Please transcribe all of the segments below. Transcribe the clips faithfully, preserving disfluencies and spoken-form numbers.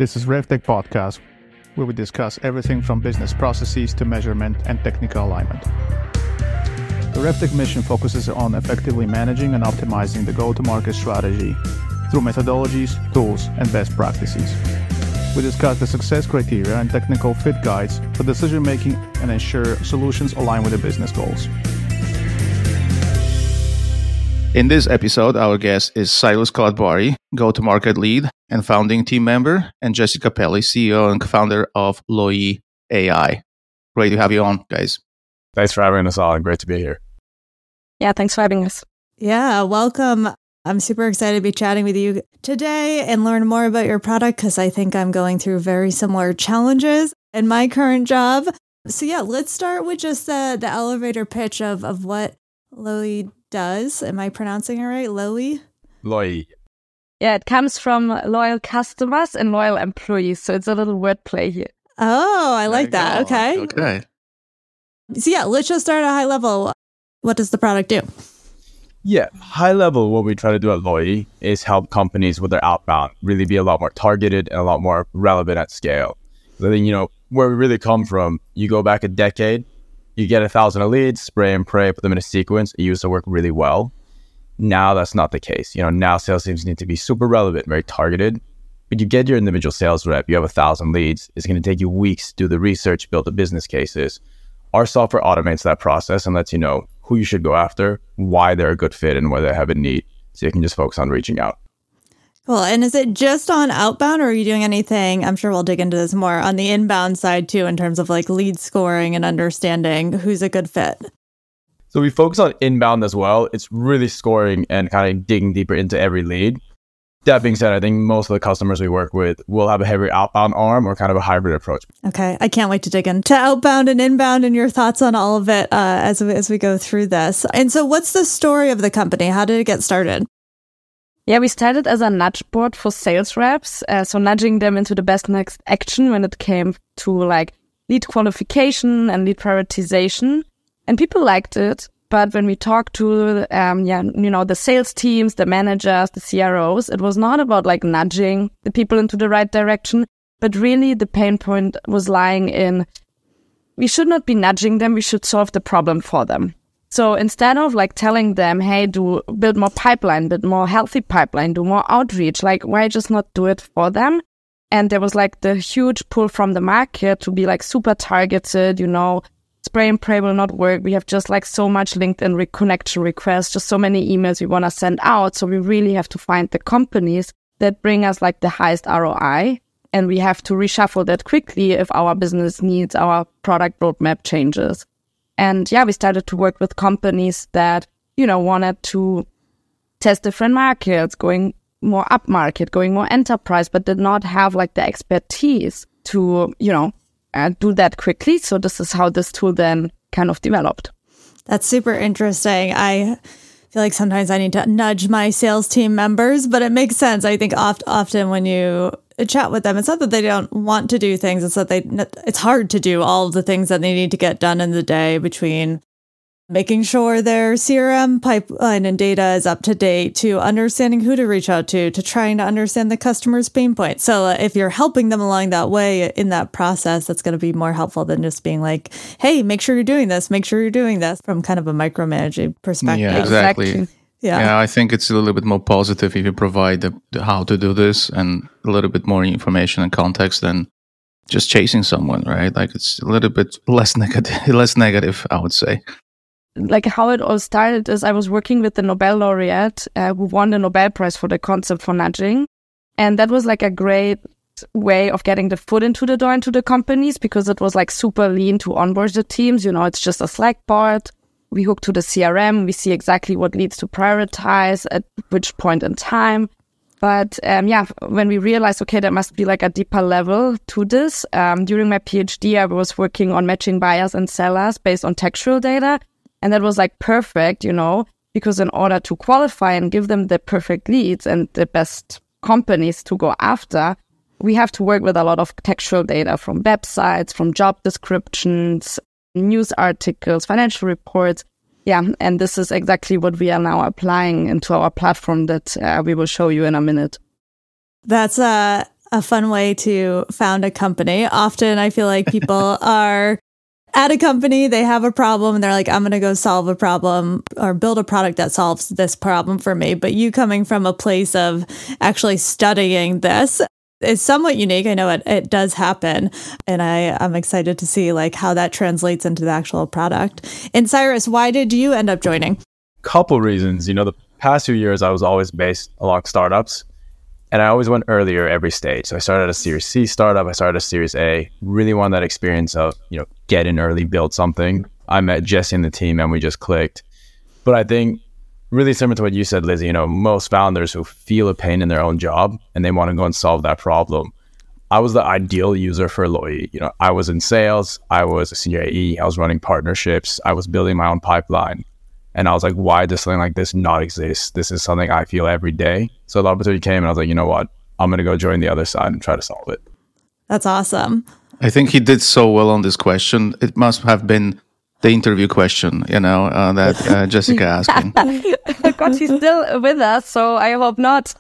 This is RevTech Podcast, where we discuss everything from business processes to measurement and technical alignment. The RevTech mission focuses on effectively managing and optimizing the go-to-market strategy through methodologies, tools, and best practices. We discuss the success criteria and technical fit guides for decision-making and ensure solutions align with the business goals. In this episode, our guest is Silas Kalatbari, go-to-market lead and founding team member, and Jessica Pelli, C E O and co-founder of Loy A I. Great to have you on, guys. Thanks for having us on. Great to be here. Yeah, thanks for having us. Yeah, welcome. I'm super excited to be chatting with you today and learn more about your product because I think I'm going through very similar challenges in my current job. So yeah, let's start with just the, the elevator pitch of, of what Loy does. Am I pronouncing it right? Loy? Loy. Yeah, it comes from loyal customers and loyal employees. So it's a little wordplay here. Oh, I like that. Go. Okay. Okay. So yeah, let's just start at a high level. What does the product do? Yeah, high level, what we try to do at Loy is help companies with their outbound really be a lot more targeted and a lot more relevant at scale. So then, you know, where we really come from, you go back a decade, you get a thousand of leads, spray and pray, put them in a sequence. It used to work really well. Now that's not the case. You know, now sales teams need to be super relevant, very targeted. But you get your individual sales rep, you have a thousand leads. It's going to take you weeks to do the research, build the business cases. Our software automates that process and lets you know who you should go after, why they're a good fit, and where they have a need. So you can just focus on reaching out. Cool. And is it just on outbound or are you doing anything? I'm sure we'll dig into this more on the inbound side too, in terms of like lead scoring and understanding who's a good fit. So we focus on inbound as well. It's really scoring and kind of digging deeper into every lead. That being said, I think most of the customers we work with will have a heavy outbound arm or kind of a hybrid approach. Okay. I can't wait to dig into outbound and inbound and your thoughts on all of it uh, as, we, as we go through this. And so what's the story of the company? How did it get started? Yeah, we started as a nudge board for sales reps. Uh, so nudging them into the best next action when it came to like lead qualification and lead prioritization. And people liked it. But when we talked to, um, yeah, you know, the sales teams, the managers, the C R Os, it was not about like nudging the people into the right direction, but really the pain point was lying in, we should not be nudging them. We should solve the problem for them. So instead of like telling them, hey, do build more pipeline, build more healthy pipeline, do more outreach, like why just not do it for them? And there was like the huge pull from the market to be like super targeted, you know, spray and pray will not work. We have just like so much LinkedIn re- connection requests, just so many emails we want to send out. So we really have to find the companies that bring us like the highest R O I. And we have to reshuffle that quickly if our business needs, our product roadmap changes. And yeah, we started to work with companies that, you know, wanted to test different markets, going more upmarket, going more enterprise, but did not have like the expertise to, you know, Uh, do that quickly. So this is how this tool then kind of developed. That's super interesting. I feel like sometimes I need to nudge my sales team members, but it makes sense. I think oft, often when you chat with them, it's not that they don't want to do things. It's that they, it's hard to do all of the things that they need to get done in the day between making sure their C R M pipeline and data is up to date, to understanding who to reach out to, to trying to understand the customer's pain point. So uh, if you're helping them along that way in that process, that's going to be more helpful than just being like, hey, make sure you're doing this, make sure you're doing this from kind of a micromanaging perspective. Yeah, exactly. Exactly. Yeah. yeah, I think it's a little bit more positive if you provide the, the how to do this and a little bit more information and context than just chasing someone, right? Like it's a little bit less negative, less negative, I would say. Like how it all started is I was working with the Nobel laureate uh, who won the Nobel Prize for the concept for nudging. And that was like a great way of getting the foot into the door into the companies because it was like super lean to onboard the teams. You know, it's just a Slack board. We hook to the C R M. We see exactly what leads to prioritize at which point in time. But um, yeah, when we realized, okay, there must be like a deeper level to this. Um, during my PhD, I was working on matching buyers and sellers based on textual data. And that was like perfect, you know, because in order to qualify and give them the perfect leads and the best companies to go after, we have to work with a lot of textual data from websites, from job descriptions, news articles, financial reports. Yeah, and this is exactly what we are now applying into our platform that uh, we will show you in a minute. That's uh, a fun way to found a company. Often I feel like people are at a company, they have a problem and they're like, I'm going to go solve a problem or build a product that solves this problem for me. But you coming from a place of actually studying this is somewhat unique. I know it, it does happen. And I, I'm excited to see like how that translates into the actual product. And Cyrus, why did you end up joining? Couple reasons. You know, the past few years, I was always based along startups. And I always went earlier every stage. So I started at a Series C startup. I started at a Series A. Really wanted that experience of, you know, get in early, build something. I met Jesse and the team and we just clicked. But I think really similar to what you said, Lizzie, you know, most founders who feel a pain in their own job and they want to go and solve that problem. I was the ideal user for Loy. You know, I was in sales. I was a senior A E. I was running partnerships. I was building my own pipeline. And I was like, why does something like this not exist? This is something I feel every day. So the opportunity came and I was like, you know what? I'm going to go join the other side and try to solve it. That's awesome. I think he did so well on this question. It must have been the interview question, you know, uh, that uh, Jessica asked him. God, he's still with us, so I hope not.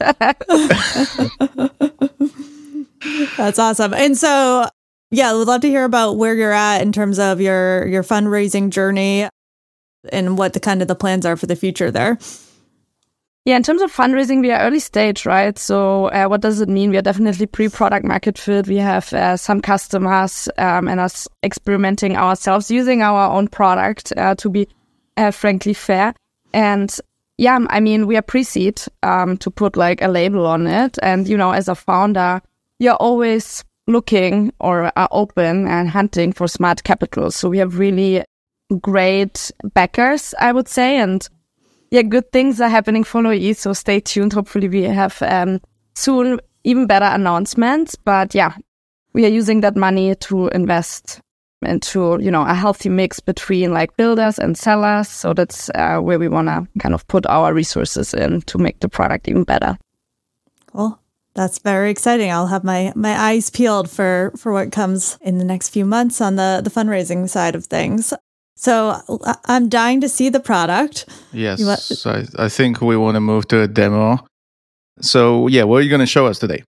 That's awesome. And so, yeah, we'd love to hear about where you're at in terms of your, your fundraising journey and what the kind of the plans are for the future there. Yeah, in terms of fundraising, we are early stage, right? So uh, what does it mean? We are definitely pre-product market fit. We have uh, some customers um, and us experimenting ourselves using our own product uh, to be uh, frankly fair. And yeah, I mean, we are pre-seed um, to put like a label on it. And, you know, as a founder, you're always looking or are open and hunting for smart capital. So we have really great backers, I would say, and yeah, good things are happening for Loy, so stay tuned. Hopefully we have um, soon even better announcements, but yeah, we are using that money to invest into, you know, a healthy mix between like builders and sellers, so that's uh, where we want to kind of put our resources in to make the product even better. Cool. That's very exciting. I'll have my, my eyes peeled for, for what comes in the next few months on the, the fundraising side of things. So I'm dying to see the product. Yes, want- I, I think we want to move to a demo. So yeah, what are you going to show us today?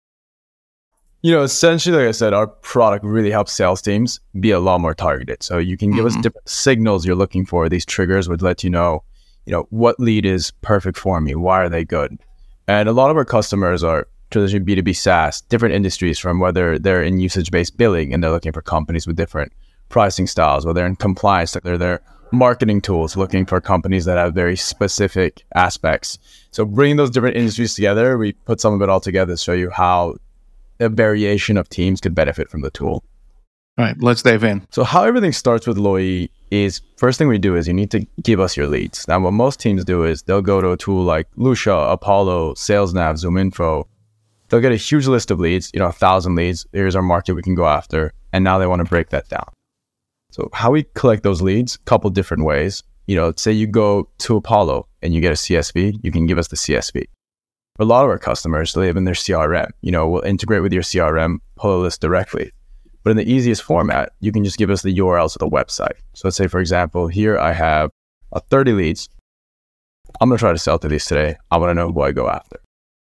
You know, essentially, like I said, our product really helps sales teams be a lot more targeted. So you can give mm-hmm. us different signals you're looking for. These triggers would let you know, you know, what lead is perfect for me. Why are they good? And a lot of our customers are traditionally B two B SaaS, different industries, from whether they're in usage-based billing and they're looking for companies with different pricing styles, whether they're in compliance, they're their marketing tools, looking for companies that have very specific aspects. So bringing those different industries together, we put some of it all together to show you how a variation of teams could benefit from the tool. All right, let's dive in. So how everything starts with Loy is, first thing we do is you need to give us your leads. Now, what most teams do is they'll go to a tool like Lucia, Apollo, SalesNav, ZoomInfo. They'll get a huge list of leads, you know, a thousand leads. Here's our market we can go after. And now they want to break that down. So how we collect those leads, a couple different ways. You know, say you go to Apollo and you get a C S V, you can give us the C S V. For a lot of our customers, they have in their C R M. You know, we'll integrate with your C R M, pull a list directly. But in the easiest format, you can just give us the U R Ls of the website. So let's say, for example, here I have uh, thirty leads. I'm going to try to sell to these today. I want to know who I go after.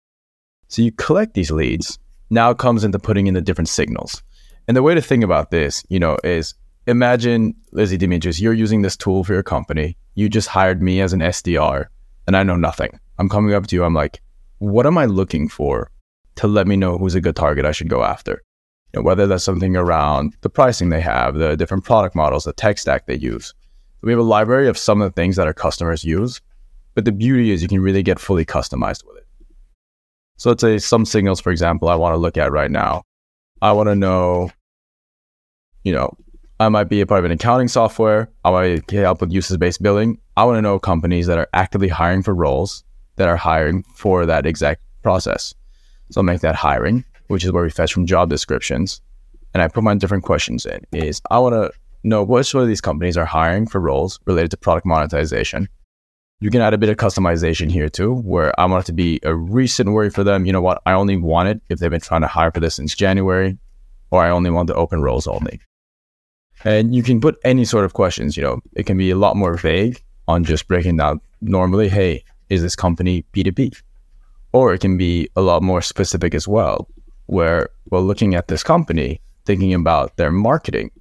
So you collect these leads. Now it comes into putting in the different signals. And the way to think about this, you know, is imagine, Lizzie Demetrius, you're using this tool for your company. You just hired me as an S D R and I know nothing. I'm coming up to you. I'm like, what am I looking for to let me know who's a good target I should go after? You know, whether that's something around the pricing they have, the different product models, the tech stack they use. We have a library of some of the things that our customers use, but the beauty is you can really get fully customized with it. So let's say some signals, for example, I want to look at right now. I want to know, you know, I might be a part of an accounting software. I might get help with usage-based billing. I want to know companies that are actively hiring for roles that are hiring for that exact process. So I'll make that hiring, which is where we fetch from job descriptions. And I put my different questions in is I want to know which one of these companies are hiring for roles related to product monetization. You can add a bit of customization here too, where I want it to be a recent worry for them. You know what? I only want it if they've been trying to hire for this since January, or I only want the open roles only. And you can put any sort of questions, you know, it can be a lot more vague on just breaking down normally, hey, is this company B two B? Or it can be a lot more specific as well, where, well, looking at this company, thinking about their marketing,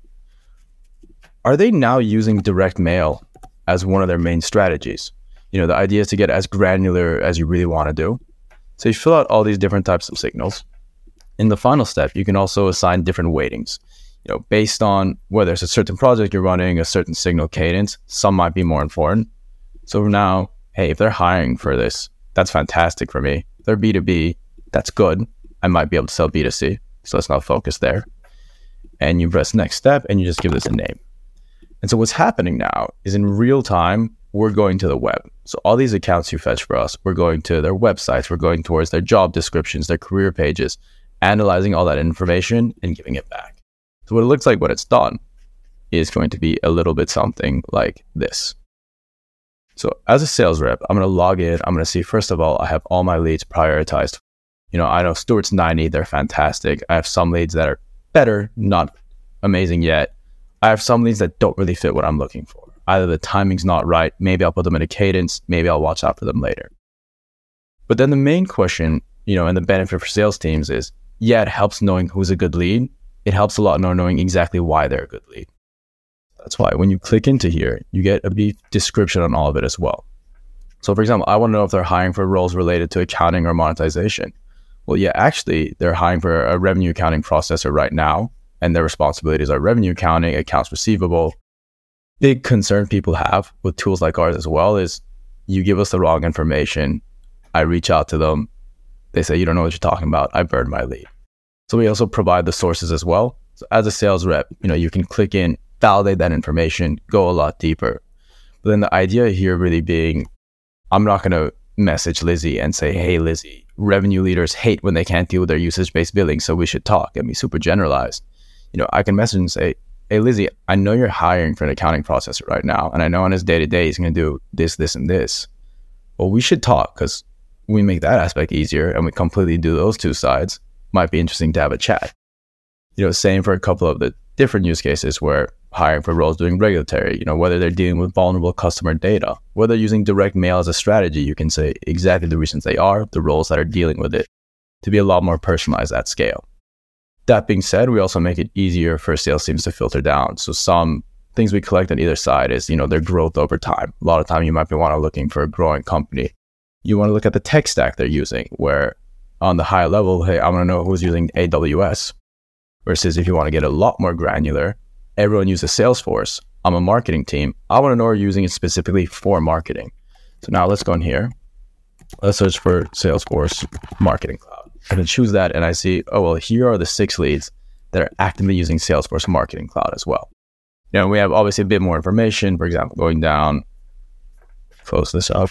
are they now using direct mail as one of their main strategies? You know, the idea is to get as granular as you really want to do. So you fill out all these different types of signals. In the final step, you can also assign different weightings. You know, based on whether it's a certain project you're running, a certain signal cadence, some might be more important. So now, hey, if they're hiring for this, that's fantastic for me. If they're B two B, that's good. I might be able to sell B two C. So let's not focus there. And you press next step and you just give this a name. And so what's happening now is in real time, we're going to the web. So all these accounts you fetch for us, we're going to their websites, we're going towards their job descriptions, their career pages, analyzing all that information and giving it back. So what it looks like when it's done is going to be a little bit something like this. So as a sales rep, I'm going to log in. I'm going to see, first of all, I have all my leads prioritized. You know, I know Stuart's ninety, they're fantastic. I have some leads that are better, not amazing yet. I have some leads that don't really fit what I'm looking for. Either the timing's not right, maybe I'll put them in a cadence, maybe I'll watch out for them later. But then the main question, you know, and the benefit for sales teams is, yeah, it helps knowing who's a good lead. It helps a lot knowing exactly why they're a good lead. That's why when you click into here, you get a brief description on all of it as well. So for example, I want to know if they're hiring for roles related to accounting or monetization. Well, yeah, actually, they're hiring for a revenue accounting processor right now, and their responsibilities are revenue accounting, accounts receivable. Big concern people have with tools like ours as well is you give us the wrong information. I reach out to them. They say, you don't know what you're talking about. I burned my lead. So we also provide the sources as well. So as a sales rep, you know, you can click in, validate that information, go a lot deeper. But then the idea here really being, I'm not going to message Lizzie and say, hey, Lizzie, revenue leaders hate when they can't deal with their usage-based billing, so we should talk and be super generalized. You know, I can message and say, hey, Lizzie, I know you're hiring for an accounting processor right now, and I know on his day-to-day he's going to do this, this, and this. Well, we should talk because we make that aspect easier and we completely do those two sides. Might be interesting to have a chat. You know, same for a couple of the different use cases where hiring for roles doing regulatory, you know, whether they're dealing with vulnerable customer data, whether using direct mail as a strategy, you can say exactly the reasons they are, the roles that are dealing with it, to be a lot more personalized at scale. That being said, we also make it easier for sales teams to filter down. So some things we collect on either side is, you know, their growth over time. A lot of time you might be want to looking for a growing company. You want to look at the tech stack they're using, where on the high level, hey, I want to know who's using A W S. Versus if you want to get a lot more granular, everyone uses Salesforce. I'm a marketing team. I want to know who are using it specifically for marketing. So now let's go in here. Let's search for Salesforce Marketing Cloud. And then choose that, and I see, oh, well, here are the six leads that are actively using Salesforce Marketing Cloud as well. You know, we have obviously a bit more information. For example, going down, close this up.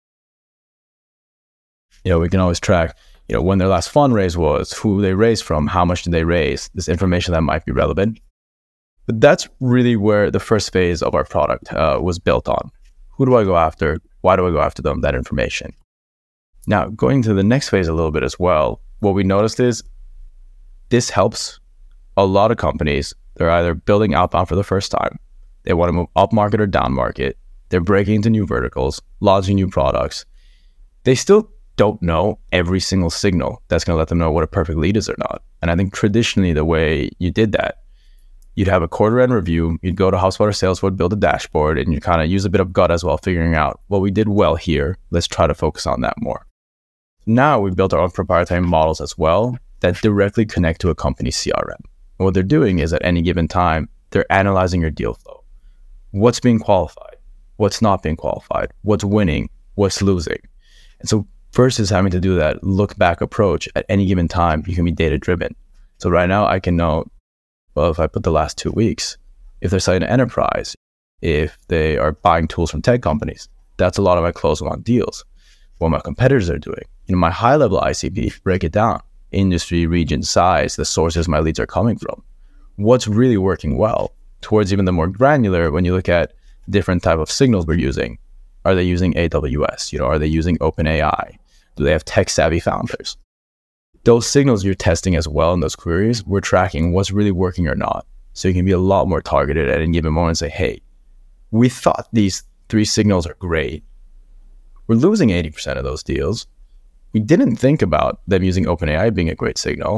You know, we can always track, you know, when their last fundraise was, who they raised from, how much did they raise, this information that might be relevant. But that's really where the first phase of our product uh, was built on. Who do I go after? Why do I go after them? That information. Now, going to the next phase a little bit as well, what we noticed is this helps a lot of companies. They're either building outbound for the first time, they want to move up market or down market, they're breaking into new verticals, launching new products. They still don't know every single signal that's going to let them know what a perfect lead is or not. And I think traditionally the way you did that, you'd have a quarter end review, you'd go to HubSpot or Salesforce, build a dashboard, and you kind of use a bit of gut as well, figuring out what we did well here. Let's try to focus on that more. Now we've built our own proprietary models as well that directly connect to a company's C R M. And what they're doing is at any given time, they're analyzing your deal flow. What's being qualified? What's not being qualified? What's winning? What's losing? And so versus having to do that look back approach at any given time, you can be data driven. So right now I can know, well, if I put the last two weeks, if they're selling an enterprise, if they are buying tools from tech companies, that's a lot of my close won deals. What my competitors are doing. You know, my high level I C P, break it down. Industry, region, size, the sources my leads are coming from. What's really working well? Towards even the more granular, when you look at different type of signals we're using, are they using A W S? You know, are they using OpenAI? Do they have tech savvy founders? Those signals you're testing as well in those queries, we're tracking what's really working or not. So you can be a lot more targeted at any given moment and say, hey, we thought these three signals are great. We're losing eighty percent of those deals. We didn't think about them using OpenAI being a great signal.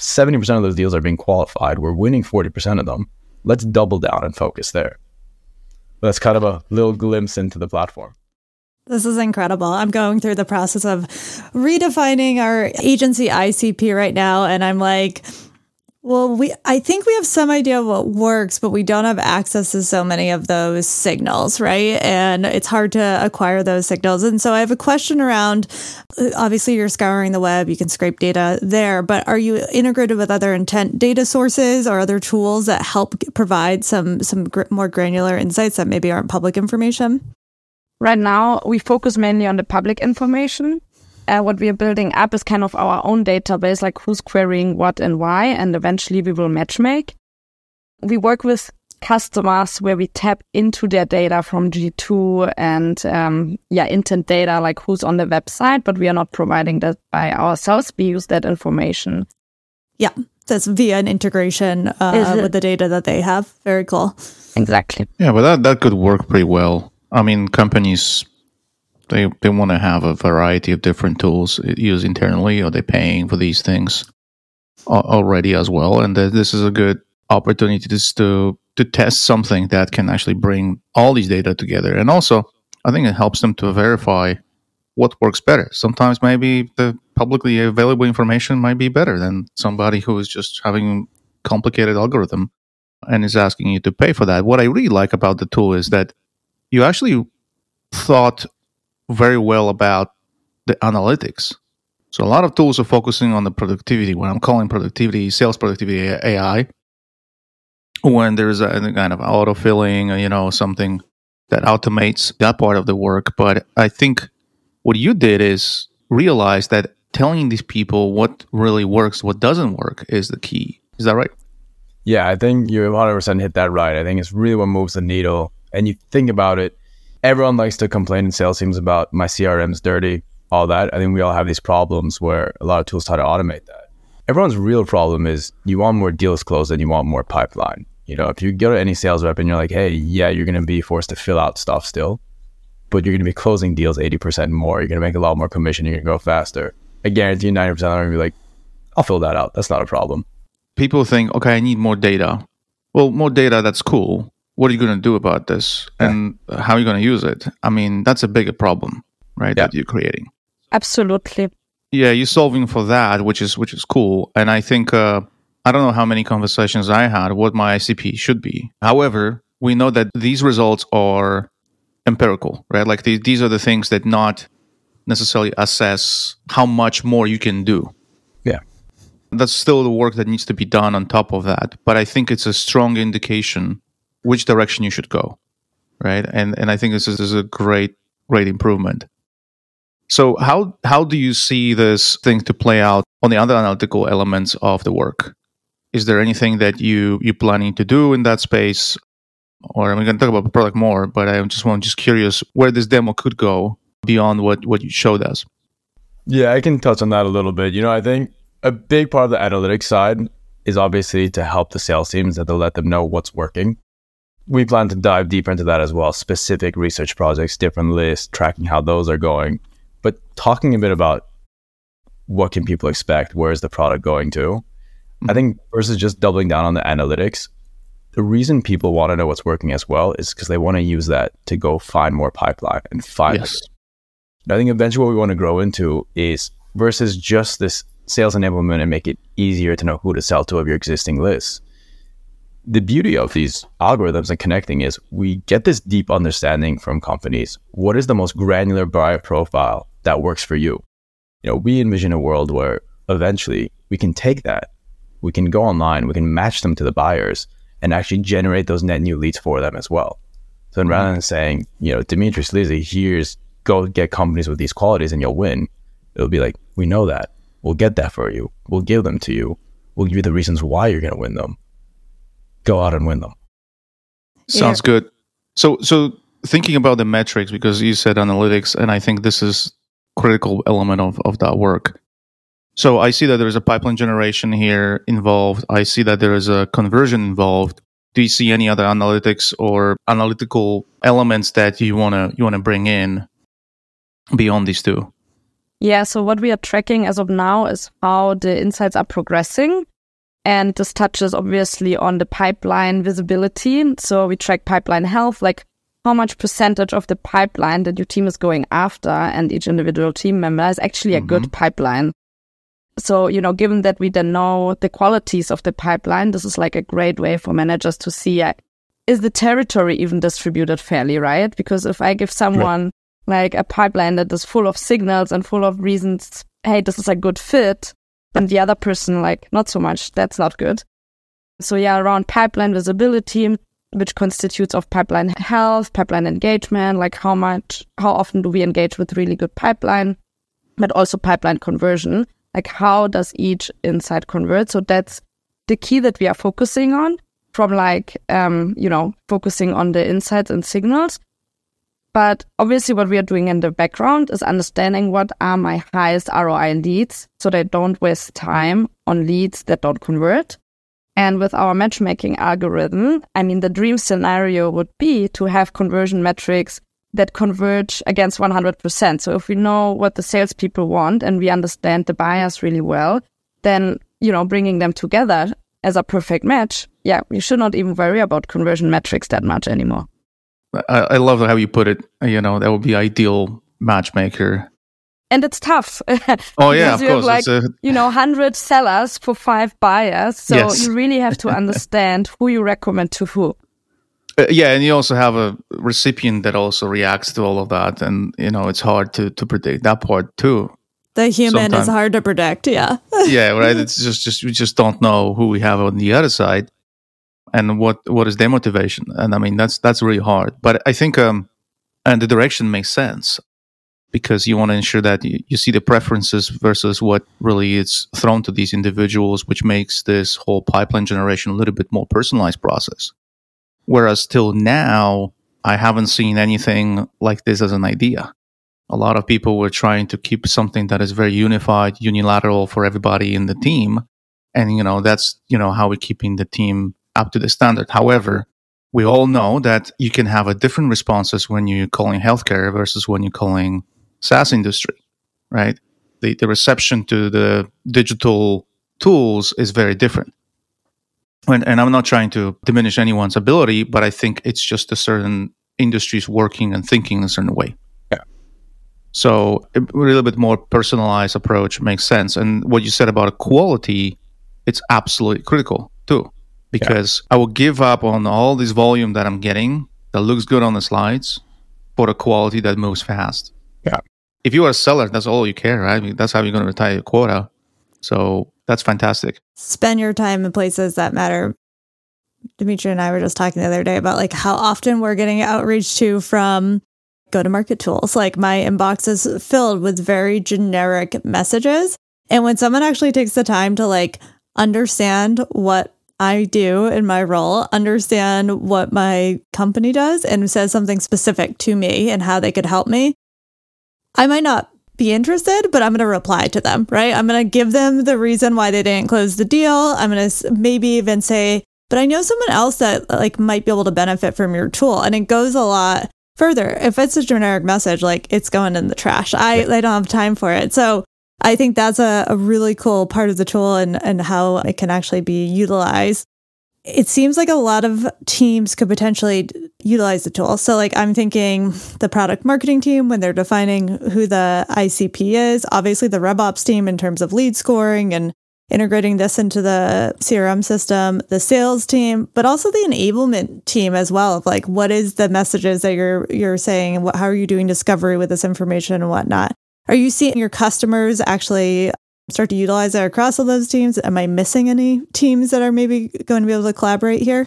seventy percent of those deals are being qualified. We're winning forty percent of them. Let's double down and focus there. That's kind of a little glimpse into the platform. This is incredible. I'm going through the process of redefining our agency I C P right now. And I'm like, well, we I think we have some idea of what works, but we don't have access to so many of those signals, right? And it's hard to acquire those signals. And so I have a question around, obviously you're scouring the web, you can scrape data there, but are you integrated with other intent data sources or other tools that help provide some, some gr- more granular insights that maybe aren't public information? Right now, we focus mainly on the public information. Uh, what we are building up is kind of our own database, like who's querying what and why, and eventually we will matchmake. We work with customers where we tap into their data from G two and um, yeah, intent data, like who's on the website, but we are not providing that by ourselves. We use that information. Yeah, that's via an integration uh, with the data that they have. Very cool. Exactly. Yeah, but that, that could work pretty well. I mean, companies, they they want to have a variety of different tools used internally, or they're paying for these things already as well. And that this is a good opportunity just to, to test something that can actually bring all these data together. And also, I think it helps them to verify what works better. Sometimes maybe the publicly available information might be better than somebody who is just having a complicated algorithm and is asking you to pay for that. What I really like about the tool is that you actually thought very well about the analytics. So a lot of tools are focusing on the productivity, what I'm calling productivity, sales productivity A I, when there's a kind of autofilling, you know, something that automates that part of the work. But I think what you did is realize that telling these people what really works, what doesn't work is the key. Is that right? Yeah, I think you one hundred percent hit that right. I think it's really what moves the needle. And you think about it, everyone likes to complain in sales teams about my C R M's dirty, all that. I think we all have these problems where a lot of tools try to automate that. Everyone's real problem is you want more deals closed and you want more pipeline. You know, if you go to any sales rep and you're like, hey, yeah, you're going to be forced to fill out stuff still, but you're going to be closing deals eighty percent more. You're going to make a lot more commission. You're going to go faster. I guarantee you ninety percent are going to be like, I'll fill that out. That's not a problem. People think, okay, I need more data. Well, more data, that's cool. What are you going to do about this? And yeah. how are you going to use it? I mean, that's a bigger problem, right? Yeah. That you're creating. Absolutely. Yeah, you're solving for that, which is which is cool. And I think, uh, I don't know how many conversations I had, what my I C P should be. However, we know that these results are empirical, right? Like the, these are the things that not necessarily assess how much more you can do. Yeah. That's still the work that needs to be done on top of that. But I think it's a strong indication which direction you should go, right? And and I think this is, this is a great, great improvement. So how how do you see this thing to play out on the other analytical elements of the work? Is there anything that you, you're planning to do in that space? Or I'm going to talk about the product more, but I just want just curious where this demo could go beyond what, what you showed us. Yeah, I can touch on that a little bit. You know, I think a big part of the analytics side is obviously to help the sales teams, that they'll let them know what's working. We plan to dive deeper into that as well, specific research projects, different lists, tracking how those are going. But talking a bit about what can people expect, where is the product going to? Mm-hmm. I think versus just doubling down on the analytics, the reason people want to know what's working as well is because they want to use that to go find more pipeline and find yes. it. And I think eventually what we want to grow into is versus just this sales enablement and make it easier to know who to sell to of your existing lists. The beauty of these algorithms and connecting is we get this deep understanding from companies. What is the most granular buyer profile that works for you? You know, we envision a world where eventually we can take that, we can go online, we can match them to the buyers and actually generate those net new leads for them as well. So mm-hmm. rather than saying, you know, Dimitris, Lizzie, here's go get companies with these qualities and you'll win. It'll be like, we know that. We'll get that for you. We'll give them to you. We'll give you the reasons why you're going to win them. Go out and win them. Sounds yeah. good. So, so thinking about the metrics, because you said analytics, and I think this is critical element of, of that work. So I see that there is a pipeline generation here involved. I see that there is a conversion involved. Do you see any other analytics or analytical elements that you want to you want to bring in beyond these two? Yeah, so what we are tracking as of now is how the insights are progressing. And this touches obviously on the pipeline visibility. So we track pipeline health, like how much percentage of the pipeline that your team is going after and each individual team member is actually a mm-hmm. good pipeline. So, you know, given that we then know the qualities of the pipeline, this is like a great way for managers to see, uh, is the territory even distributed fairly, right? Because if I give someone right. like a pipeline that is full of signals and full of reasons, hey, this is a good fit, then the other person, like, not so much, that's not good. So yeah, around pipeline visibility, which constitutes of pipeline health, pipeline engagement, like how much, how often do we engage with really good pipeline, but also pipeline conversion, like how does each insight convert? So that's the key that we are focusing on, from like, um, you know, focusing on the insights and signals. But obviously what we are doing in the background is understanding what are my highest R O I leads so they don't waste time on leads that don't convert. And with our matchmaking algorithm, I mean, the dream scenario would be to have conversion metrics that converge against one hundred percent. So if we know what the salespeople want and we understand the buyers really well, then, you know, bringing them together as a perfect match, yeah, we should not even worry about conversion metrics that much anymore. I, I love how you put it. You know, that would be ideal matchmaker. And it's tough. Oh, yeah, of you course. Have like, a... you know, one hundred sellers for five buyers. So yes. you really have to understand who you recommend to who. Uh, yeah, and you also have a recipient that also reacts to all of that. And, you know, it's hard to, to predict that part too. The human Sometimes. is hard to predict, yeah. Yeah, right. It's just, just we just don't know who we have on the other side and what, what is their motivation. And I mean, that's that's really hard. But I think, um, and the direction makes sense, because you want to ensure that you, you see the preferences versus what really is thrown to these individuals, which makes this whole pipeline generation a little bit more personalized process. Whereas till now, I haven't seen anything like this as an idea. A lot of people were trying to keep something that is very unified, unilateral for everybody in the team. And, you know, that's, you know, how we're keeping the team up to the standard. However, we all know that you can have a different responses when you're calling healthcare versus when you're calling SaaS industry, right? The the reception to the digital tools is very different. And, and I'm not trying to diminish anyone's ability, but I think it's just a certain industries working and thinking in a certain way. Yeah. So a little bit more personalized approach makes sense. And what you said about quality, it's absolutely critical too, because yeah. I will give up on all this volume that I'm getting that looks good on the slides for the quality that moves fast. Yeah. If you are a seller, that's all you care, right? I mean, that's how you're going to retire your quota. So that's fantastic. Spend your time in places that matter. Dimitri and I were just talking the other day about like how often we're getting outreach to from go-to-market tools. Like my inbox is filled with very generic messages. And when someone actually takes the time to like understand what I do in my role, understand what my company does, and says something specific to me and how they could help me, I might not be interested, but I'm going to reply to them, right? I'm going to give them the reason why they didn't close the deal. I'm going to maybe even say, but I know someone else that like might be able to benefit from your tool. And it goes a lot further. If it's a generic message, like it's going in the trash. I, I don't have time for it. So I think that's a, a really cool part of the tool and, and how it can actually be utilized. It seems like a lot of teams could potentially utilize the tool. So like I'm thinking the product marketing team, when they're defining who the I C P is, obviously the RevOps team in terms of lead scoring and integrating this into the C R M system, the sales team, but also the enablement team as well of like, what is the messages that you're you're saying? What, how are you doing discovery with this information and whatnot? Are you seeing your customers actually start to utilize it across all those teams? Am I missing any teams that are maybe going to be able to collaborate here?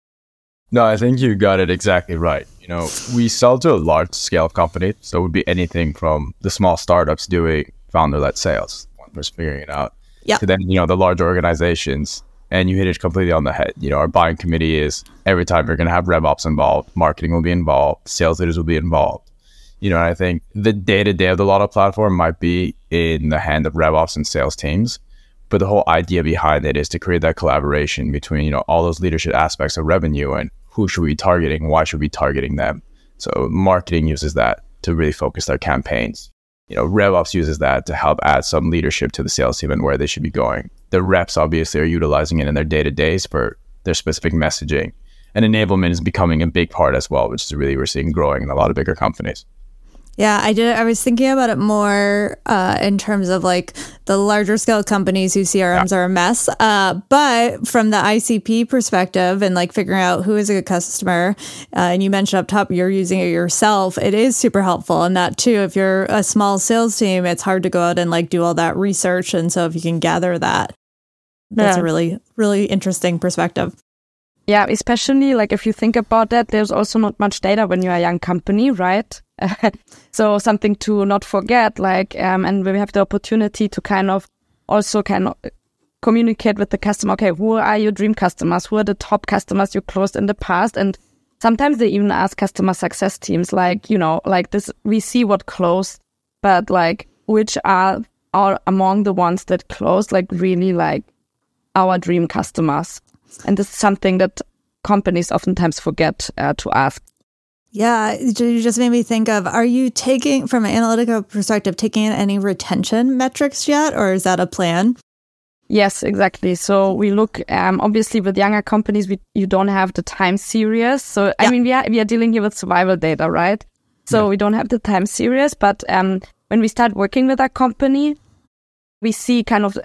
No, I think you got it exactly right. You know, we sell to a large scale company, so it would be anything from the small startups doing founder-led sales, one person figuring it out, yep. to then, you know, the large organizations. And you hit it completely on the head. You know, our buying committee is every time you're going to have RevOps involved, marketing will be involved, sales leaders will be involved. You know, and I think the day-to-day of the Lotto platform might be in the hand of RevOps and sales teams, but the whole idea behind it is to create that collaboration between, you know, all those leadership aspects of revenue and who should we be targeting, why should we be targeting them. So marketing uses that to really focus their campaigns. You know, RevOps uses that to help add some leadership to the sales team and where they should be going. the reps obviously are utilizing it in their day-to-days for their specific messaging. And enablement is becoming a big part as well, which is really we're seeing growing in a lot of bigger companies. Yeah, I did. I was thinking about it more uh, in terms of like the larger scale companies whose C R Ms yeah. are a mess. Uh, but from the I C P perspective and like figuring out who is a good customer, uh, and you mentioned up top you're using it yourself, it is super helpful. And that too, if you're a small sales team, it's hard to go out and like do all that research. And so if you can gather that, that's yeah. a really, really interesting perspective. Yeah, especially like if you think about that, there's also not much data when you're a young company, right? So something to not forget, like, um, and we have the opportunity to kind of also kind of communicate with the customer. Okay, who are your dream customers? Who are the top customers you closed in the past? And sometimes they even ask customer success teams, like, you know, like this, we see what closed, but like, which are, are among the ones that closed, like really like our dream customers. And this is something that companies oftentimes forget uh, to ask. Yeah, you just made me think of, are you taking, from an analytical perspective, taking in any retention metrics yet, or is that a plan? Yes, exactly. So we look, um, obviously with younger companies, we you don't have the time series. So, yeah. I mean, we are, we are dealing here with survival data, right? So yeah. we don't have the time series, but um, when we start working with a company, we see kind of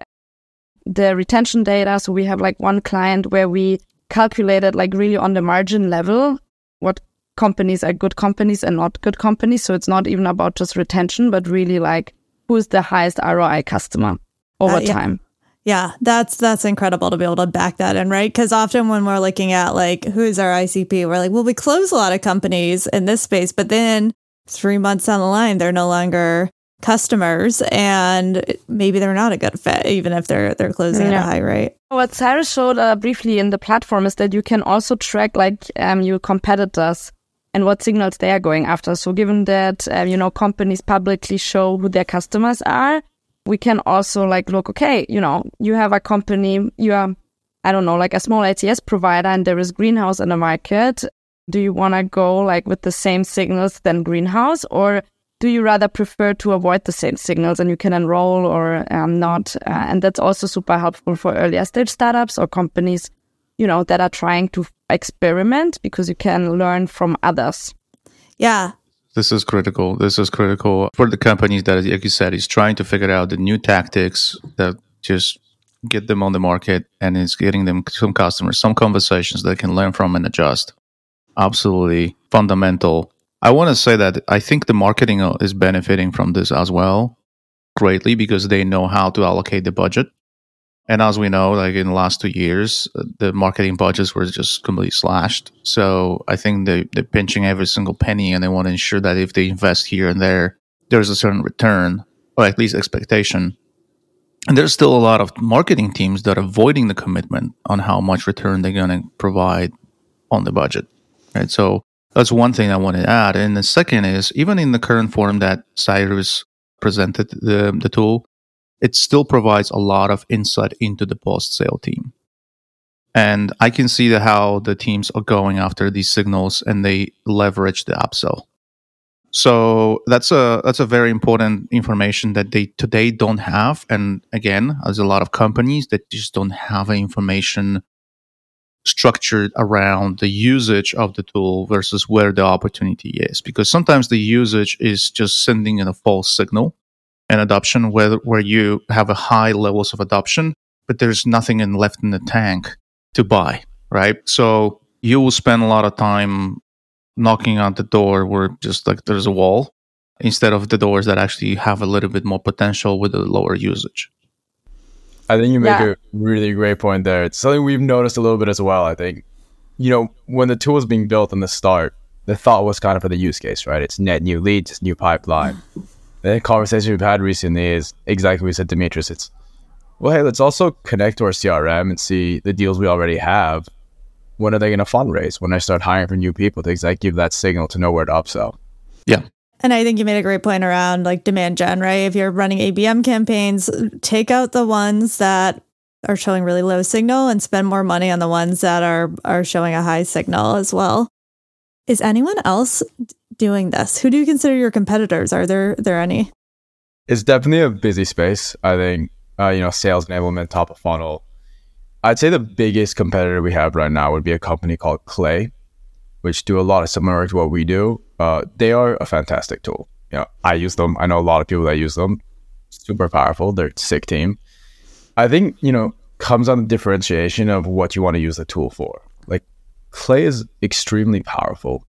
the retention data. So we have like one client where we calculated like really on the margin level what companies are good companies and not good companies. So it's not even about just retention, but really like who's the highest R O I customer over uh, yeah. time. Yeah, that's that's incredible to be able to back that in, right? Because often when we're looking at like who's our I C P, we're like, well, we close a lot of companies in this space, but then three months down the line, they're no longer customers, and maybe they're not a good fit, even if they're they're closing yeah. at a high rate. What Cyrus showed uh, briefly in the platform is that you can also track like um, your competitors and what signals they are going after. So given that, uh, you know, companies publicly show who their customers are, we can also like look, okay, you know, you have a company, you are, I don't know, like a small A T S provider and there is Greenhouse in the market. Do you want to go like with the same signals than Greenhouse, or do you rather prefer to avoid the same signals and you can enroll or um, not? Uh, and that's also super helpful for earlier stage startups or companies, you know, that are trying to experiment, because you can learn from others. Yeah. This is critical. This is critical for the companies that, like you said, is trying to figure out the new tactics that just get them on the market and it's getting them some customers, some conversations they can learn from and adjust. Absolutely fundamental. I want to say that I think the marketing is benefiting from this as well greatly, because they know how to allocate the budget. And as we know, like in the last two years, the marketing budgets were just completely slashed. So I think they, they're pinching every single penny, and they want to ensure that if they invest here and there, there's a certain return, or at least expectation. And there's still a lot of marketing teams that are avoiding the commitment on how much return they're going to provide on the budget. Right. So that's one thing I want to add. And the second is, even in the current form that Cyrus presented the, the tool, it still provides a lot of insight into the post-sale team. And I can see the, how the teams are going after these signals and they leverage the upsell. So that's a that's a very important information that they today don't have. And again, there's a lot of companies that just don't have information structured around the usage of the tool versus where the opportunity is. Because sometimes the usage is just sending in a false signal. And adoption, where where you have a high levels of adoption, but there's nothing in left in the tank to buy, right? So you will spend a lot of time knocking on the door where just like there's a wall, instead of the doors that actually have a little bit more potential with a lower usage. I think you make yeah. a really great point there. It's something we've noticed a little bit as well. I think, you know, when the tool was being built in the start, the thought was kind of for the use case, right? It's net new leads, it's new pipeline. The conversation we've had recently is exactly what we said, Demetrius. It's, well, hey, let's also connect to our C R M and see the deals we already have. When are they going to fundraise? When I start hiring for new people to exactly give that signal to know where to upsell. Yeah. And I think you made a great point around like demand gen, right? If you're running A B M campaigns, take out the ones that are showing really low signal and spend more money on the ones that are are showing a high signal as well. Is anyone else doing this? Who do you consider your competitors? Are there there any? It's definitely a busy space. I think uh, you know, sales enablement, top of funnel. I'd say the biggest competitor we have right now would be a company called Clay, which do a lot of similar to what we do. Uh, they are a fantastic tool. You know, I use them. I know a lot of people that use them. Super powerful. They're a sick team. I think, you know, comes on the differentiation of what you want to use the tool for. Like, Clay is extremely powerful.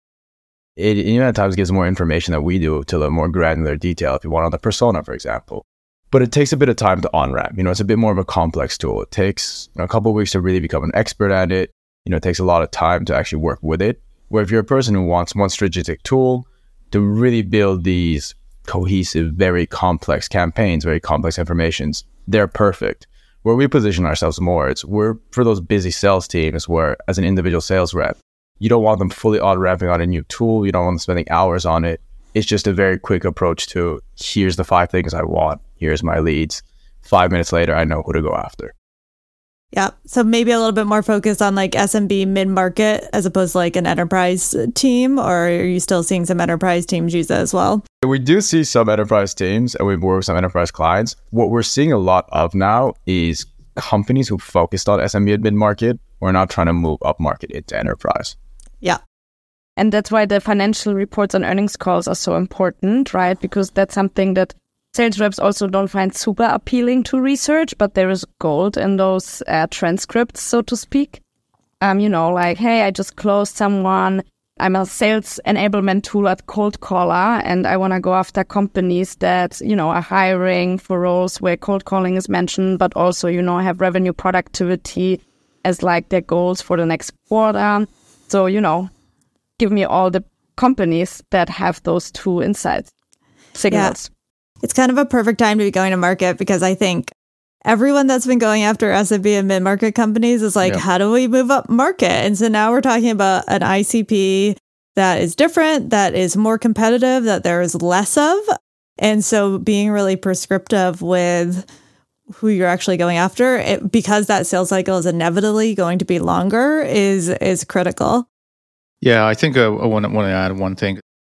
It even at times gives more information that we do to the more granular detail if you want on the persona, for example. But it takes a bit of time to on-ramp. You know, it's a bit more of a complex tool. It takes, you know, a couple of weeks to really become an expert at it. You know, it takes a lot of time to actually work with it. Where if you're a person who wants one strategic tool to really build these cohesive, very complex campaigns, very complex informations, they're perfect. Where we position ourselves more, it's we're for those busy sales teams where, as an individual sales rep, you don't want them fully on-ramping on a new tool. You don't want them spending hours on it. It's just a very quick approach to, here's the five things I want. Here's my leads. Five minutes later, I know who to go after. Yeah. So maybe a little bit more focused on like S M B mid-market as opposed to like an enterprise team, or are you still seeing some enterprise teams use it as well? We do see some enterprise teams and we've worked with some enterprise clients. What we're seeing a lot of now is companies who focused on S M B and mid-market. We're not trying to move up market into enterprise. Yeah. And that's why the financial reports and earnings calls are so important, right? Because that's something that sales reps also don't find super appealing to research, but there is gold in those uh, transcripts, so to speak. Um, you know, like, hey, I just closed someone. I'm a sales enablement tool at Cold Caller, and I want to go after companies that, you know, are hiring for roles where cold calling is mentioned, but also, you know, have revenue productivity as like their goals for the next quarter. So, you know, give me all the companies that have those two insights signals. Yeah. It's kind of a perfect time to be going to market because I think everyone that's been going after S M B and mid-market companies is like, yeah. How do we move up market? And so now we're talking about an I C P that is different, that is more competitive, that there is less of. And so being really prescriptive with who you're actually going after, it, because that sales cycle is inevitably going to be longer, is is critical. Yeah, I think I, I want to add one thing.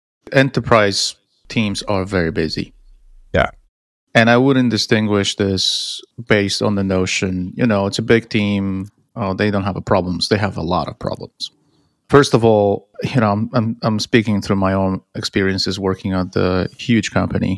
Enterprise teams are very busy. Yeah. And I wouldn't distinguish this based on the notion, you know, it's a big team. Oh, they don't have a problems. They have a lot of problems. First of all, you know, I'm, I'm, I'm speaking through my own experiences working at the huge company.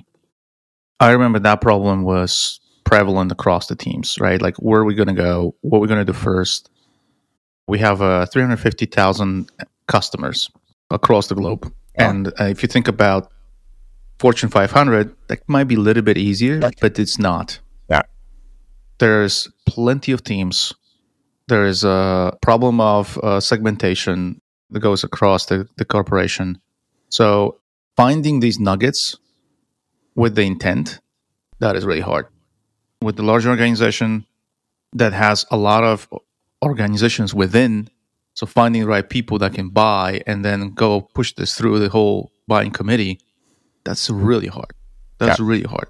I remember that problem was prevalent across the teams, right? Like, where are we going to go? What are we going to do first? We have uh, three hundred fifty thousand customers across the globe. Oh. And uh, if you think about Fortune five hundred, that might be a little bit easier, but it's not. Yeah. There's plenty of teams. There is a problem of uh, segmentation that goes across the, the corporation. So finding these nuggets with the intent, that is really hard. With the large organization that has a lot of organizations within, so finding the right people that can buy and then go push this through the whole buying committee, that's really hard. That's yeah. really hard.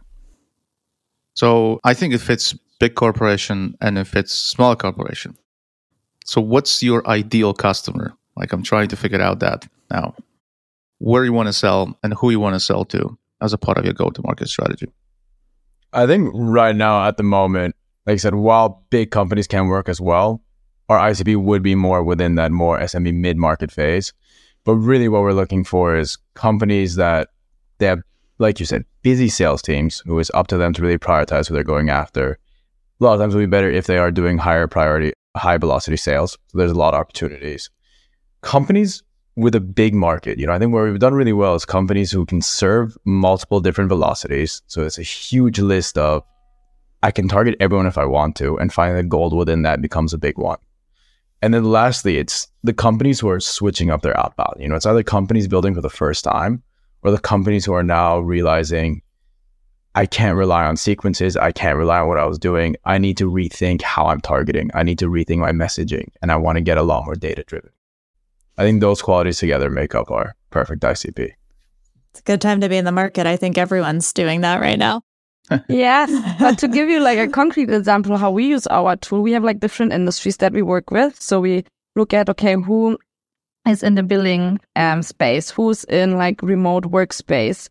So I think it fits big corporation and it fits small corporation. So what's your ideal customer? Like, I'm trying to figure out that now. Where you want to sell and who you want to sell to as a part of your go-to-market strategy. I think right now at the moment, like I said, while big companies can work as well, our I C P would be more within that more S M B mid-market phase. But really what we're looking for is companies that they have, like you said, busy sales teams who is up to them to really prioritize who they're going after. A lot of times it would be better if they are doing higher priority, high velocity sales. So there's a lot of opportunities. Companies with a big market, you know, I think where we've done really well is companies who can serve multiple different velocities. So it's a huge list of, I can target everyone if I want to, and finding the gold within that becomes a big one. And then lastly, it's the companies who are switching up their outbound. You know, it's either companies building for the first time or the companies who are now realizing, I can't rely on sequences. I can't rely on what I was doing. I need to rethink how I'm targeting. I need to rethink my messaging, and I want to get a lot more data driven. I think those qualities together make up our perfect I C P. It's a good time to be in the market. I think everyone's doing that right now. Yeah, but to give you like a concrete example of how we use our tool, we have like different industries that we work with. So we look at, okay, who is in the billing um, space, who's in like remote workspace,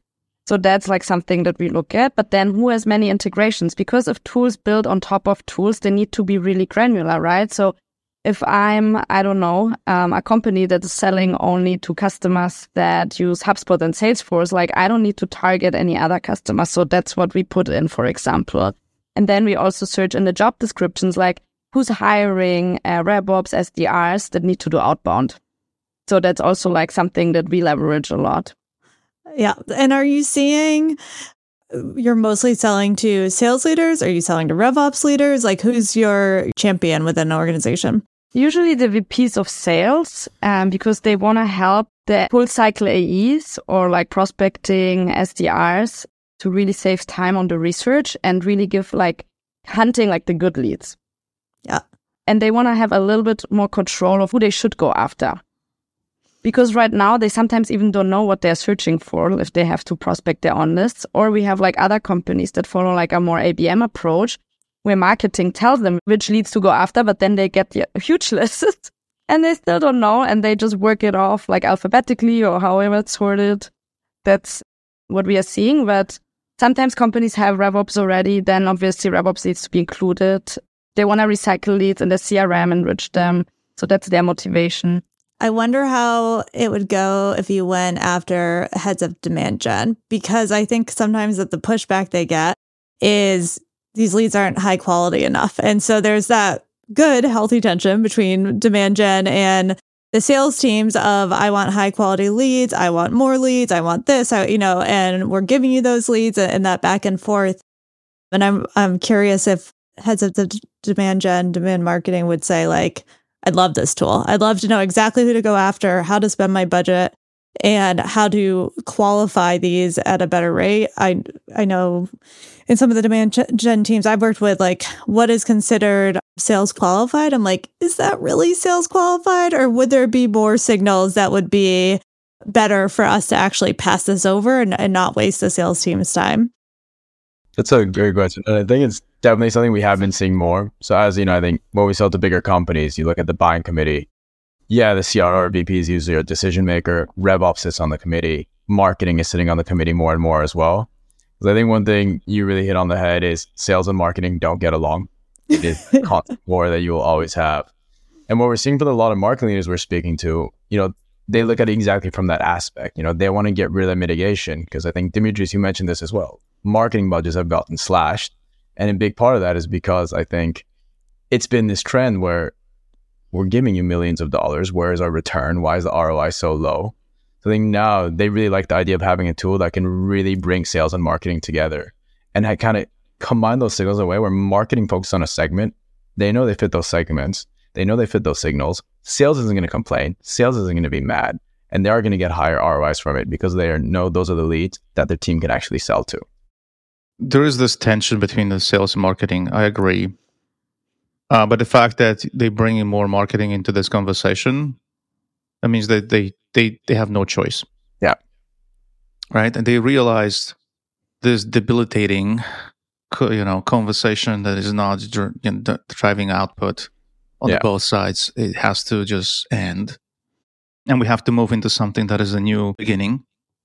So that's like something that we look at. But then who has many integrations? Because if tools build on top of tools, they need to be really granular, right? So if I'm, I don't know, um, a company that is selling only to customers that use HubSpot and Salesforce, like I don't need to target any other customers. So that's what we put in, for example. And then we also search in the job descriptions, like who's hiring uh, RevOps, S D Rs that need to do outbound. So that's also like something that we leverage a lot. Yeah. And are you seeing you're mostly selling to sales leaders? Are you selling to RevOps leaders? Like who's your champion within an organization? Usually the V Ps of sales, um, because they want to help the full cycle A Es or like prospecting S D Rs to really save time on the research and really give like hunting like the good leads. Yeah. And they want to have a little bit more control of who they should go after. Because right now they sometimes even don't know what they're searching for if they have to prospect their own lists. Or we have like other companies that follow like a more A B M approach where marketing tells them which leads to go after, but then they get the huge lists and they still don't know and they just work it off like alphabetically or however it's sorted. That's what we are seeing. But sometimes companies have RevOps already, then obviously RevOps needs to be included. They want to recycle leads in the C R M, enrich them. So that's their motivation. I wonder how it would go if you went after heads of demand gen, because I think sometimes that the pushback they get is these leads aren't high quality enough. And so there's that good, healthy tension between demand gen and the sales teams of, I want high quality leads, I want more leads, I want this, I, you know, and we're giving you those leads and that back and forth. And I'm I'm curious if heads of the demand gen, demand marketing would say like, I'd love this tool. I'd love to know exactly who to go after, how to spend my budget, and how to qualify these at a better rate. I I know in some of the demand gen teams I've worked with, like what is considered sales qualified? I'm like, is that really sales qualified? Or would there be more signals that would be better for us to actually pass this over and, and not waste the sales team's time? That's a great question. And I think it's definitely something we have been seeing more. So as you know, I think when we sell to bigger companies, you look at the buying committee. Yeah, the C R O or V P is usually a decision maker. RevOps sits on the committee. Marketing is sitting on the committee more and more as well. So I think one thing you really hit on the head is sales and marketing don't get along. It is a constant war that you will always have. And what we're seeing for a lot of marketing leaders we're speaking to, you know, they look at it exactly from that aspect. You know, they want to get rid of mitigation because I think, Dimitris, you mentioned this as well. Marketing budgets have gotten slashed. And a big part of that is because I think it's been this trend where we're giving you millions of dollars. Where is our return? Why is the R O I so low? So I think now they really like the idea of having a tool that can really bring sales and marketing together and kind of combine those signals in a way where marketing focuses on a segment. They know they fit those segments. They know they fit those signals. Sales isn't going to complain. Sales isn't going to be mad. And they are going to get higher R O Is from it because they know those are the leads that their team can actually sell to. There is this tension between the sales and marketing. I agree. Uh, but the fact that they bring in more marketing into this conversation, that means that they, they, they have no choice. Yeah. Right? And they realized this debilitating, you know, conversation that is not you know, driving output on yeah. both sides. It has to just end. And we have to move into something that is a new beginning.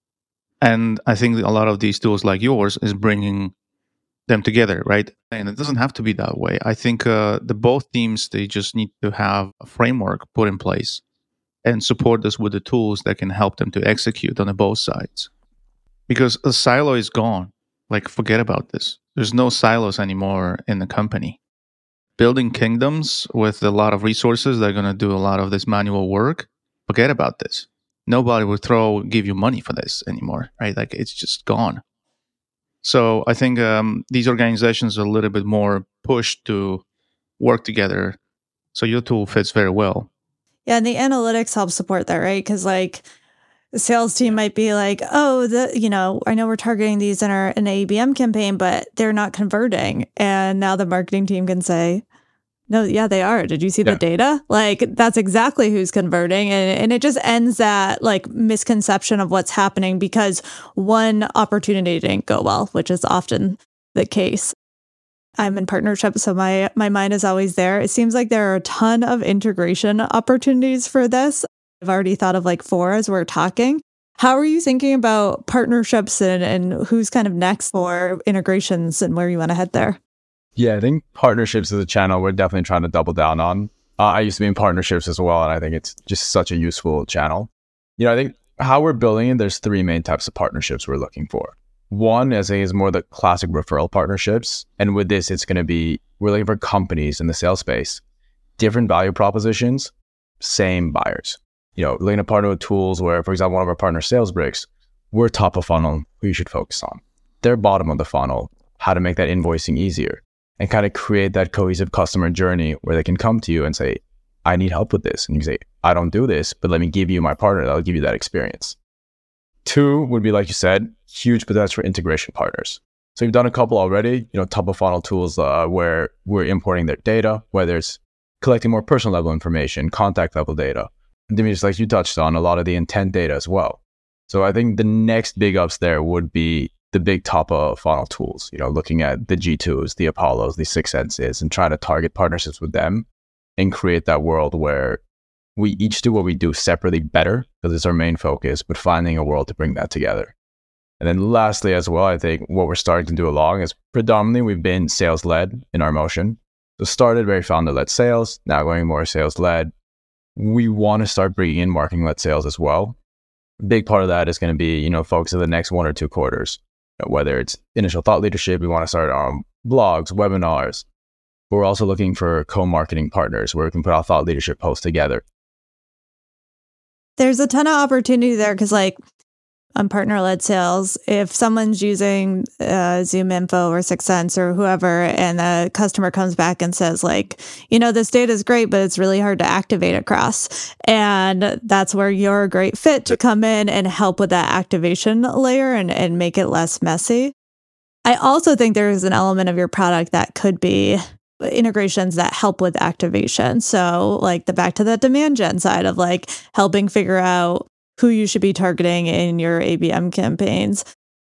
And I think a lot of these tools like yours is bringing them together, right? And it doesn't have to be that way. I think uh, the both teams, they just need to have a framework put in place and support us with the tools that can help them to execute on the both sides. Because a silo is gone. Like, forget about this. There's no silos anymore in the company. Building kingdoms with a lot of resources that are going to do a lot of this manual work, forget about this. Nobody will throw, give you money for this anymore, right? Like, it's just gone. So I think um, these organizations are a little bit more pushed to work together. So your tool fits very well. Yeah, and the analytics help support that, right? Because like the sales team might be like, oh, the you know, I know we're targeting these in our in an A B M campaign, but they're not converting. And now the marketing team can say, no, yeah, they are. Did you see yeah. the data? Like, that's exactly who's converting. And, and it just ends that like misconception of what's happening because one opportunity didn't go well, which is often the case. I'm in partnership, so my, my mind is always there. It seems like there are a ton of integration opportunities for this. I've already thought of like four as we're talking. How are you thinking about partnerships and, and who's kind of next for integrations and where you want to head there? Yeah, I think partnerships as a channel, we're definitely trying to double down on. Uh, I used to be in partnerships as well, and I think it's just such a useful channel. You know, I think how we're building it, there's three main types of partnerships we're looking for. One, as I say, is more the classic referral partnerships. And with this, it's going to be, we're looking for companies in the sales space, different value propositions, same buyers. You know, looking to partner with tools where, for example, one of our partner SalesBricks, we're top of funnel, who you should focus on. They're bottom of the funnel, how to make that invoicing easier and kind of create that cohesive customer journey where they can come to you and say, I need help with this. And you say, I don't do this, but let me give you my partner that'll give you that experience. Two would be, like you said, huge potential for integration partners. So we've done a couple already, you know, top of funnel tools uh, where we're importing their data, whether it's collecting more personal level information, contact level data. And then just like you touched on, a lot of the intent data as well. So I think the next big ups there would be the big top of funnel tools, you know, looking at the G twos, the Apollos, the Six Senses, and trying to target partnerships with them and create that world where we each do what we do separately better because it's our main focus, but finding a world to bring that together. And then lastly as well, I think what we're starting to do along is predominantly we've been sales-led in our motion. So started very founder-led sales, now going more sales-led. We want to start bringing in marketing-led sales as well. A big part of that is going to be, you know, focus on the next one or two quarters, you know, whether it's initial thought leadership, we want to start on blogs, webinars. But we're also looking for co-marketing partners where we can put our thought leadership posts together. There's a ton of opportunity there because, like, on partner-led sales, if someone's using uh, ZoomInfo or Six Sense or whoever, and the customer comes back and says, like, you know, this data is great, but it's really hard to activate across. And that's where you're a great fit to come in and help with that activation layer and, and make it less messy. I also think there's an element of your product that could be integrations that help with activation. So like the back to that demand gen side of like helping figure out who you should be targeting in your A B M campaigns,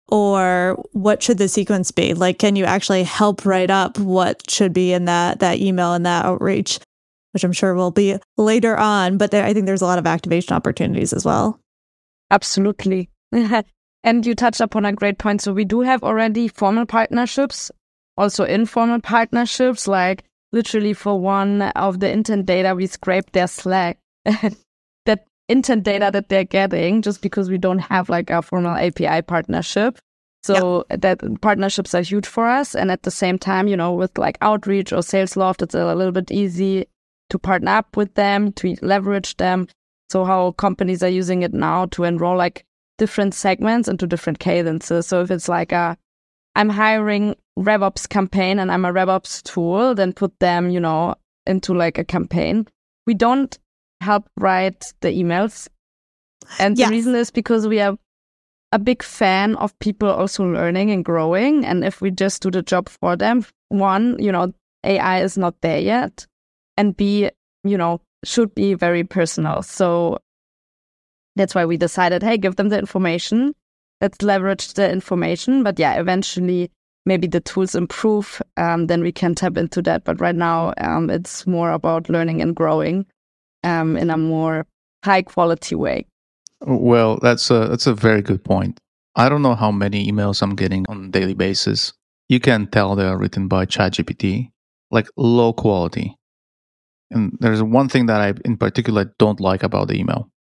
or what should the sequence be? Like, can you actually help write up what should be in that that email and that outreach, which I'm sure will be later on. But there, I think there's a lot of activation opportunities as well. Absolutely. And you touched upon a great point. So we do have already formal partnerships, also informal partnerships, like literally for one of the intent data, we scraped their Slack. That intent data that they're getting just because we don't have like a formal A P I partnership. So yeah. That partnerships are huge for us. And at the same time, you know, with like Outreach or SalesLoft, it's a little bit easy to partner up with them, to leverage them. So how companies are using it now to enroll like different segments into different cadences. So if it's like a, I'm hiring RevOps campaign and I'm a RevOps tool, then put them, you know, into like a campaign. We don't help write the emails. And yes. The reason is because we are a big fan of people also learning and growing. And if we just do the job for them, one, you know, A I is not there yet. And B, you know, should be very personal. So that's why we decided, hey, give them the information. Let's leverage the information. But yeah, eventually maybe the tools improve, um, then we can tap into that. But right now, um, it's more about learning and growing um, in a more high quality way. Well, that's a that's a very good point. I don't know how many emails I'm getting on a daily basis. You can tell they are written by ChatGPT, like low quality. And there's one thing that I, in particular, don't like about the email.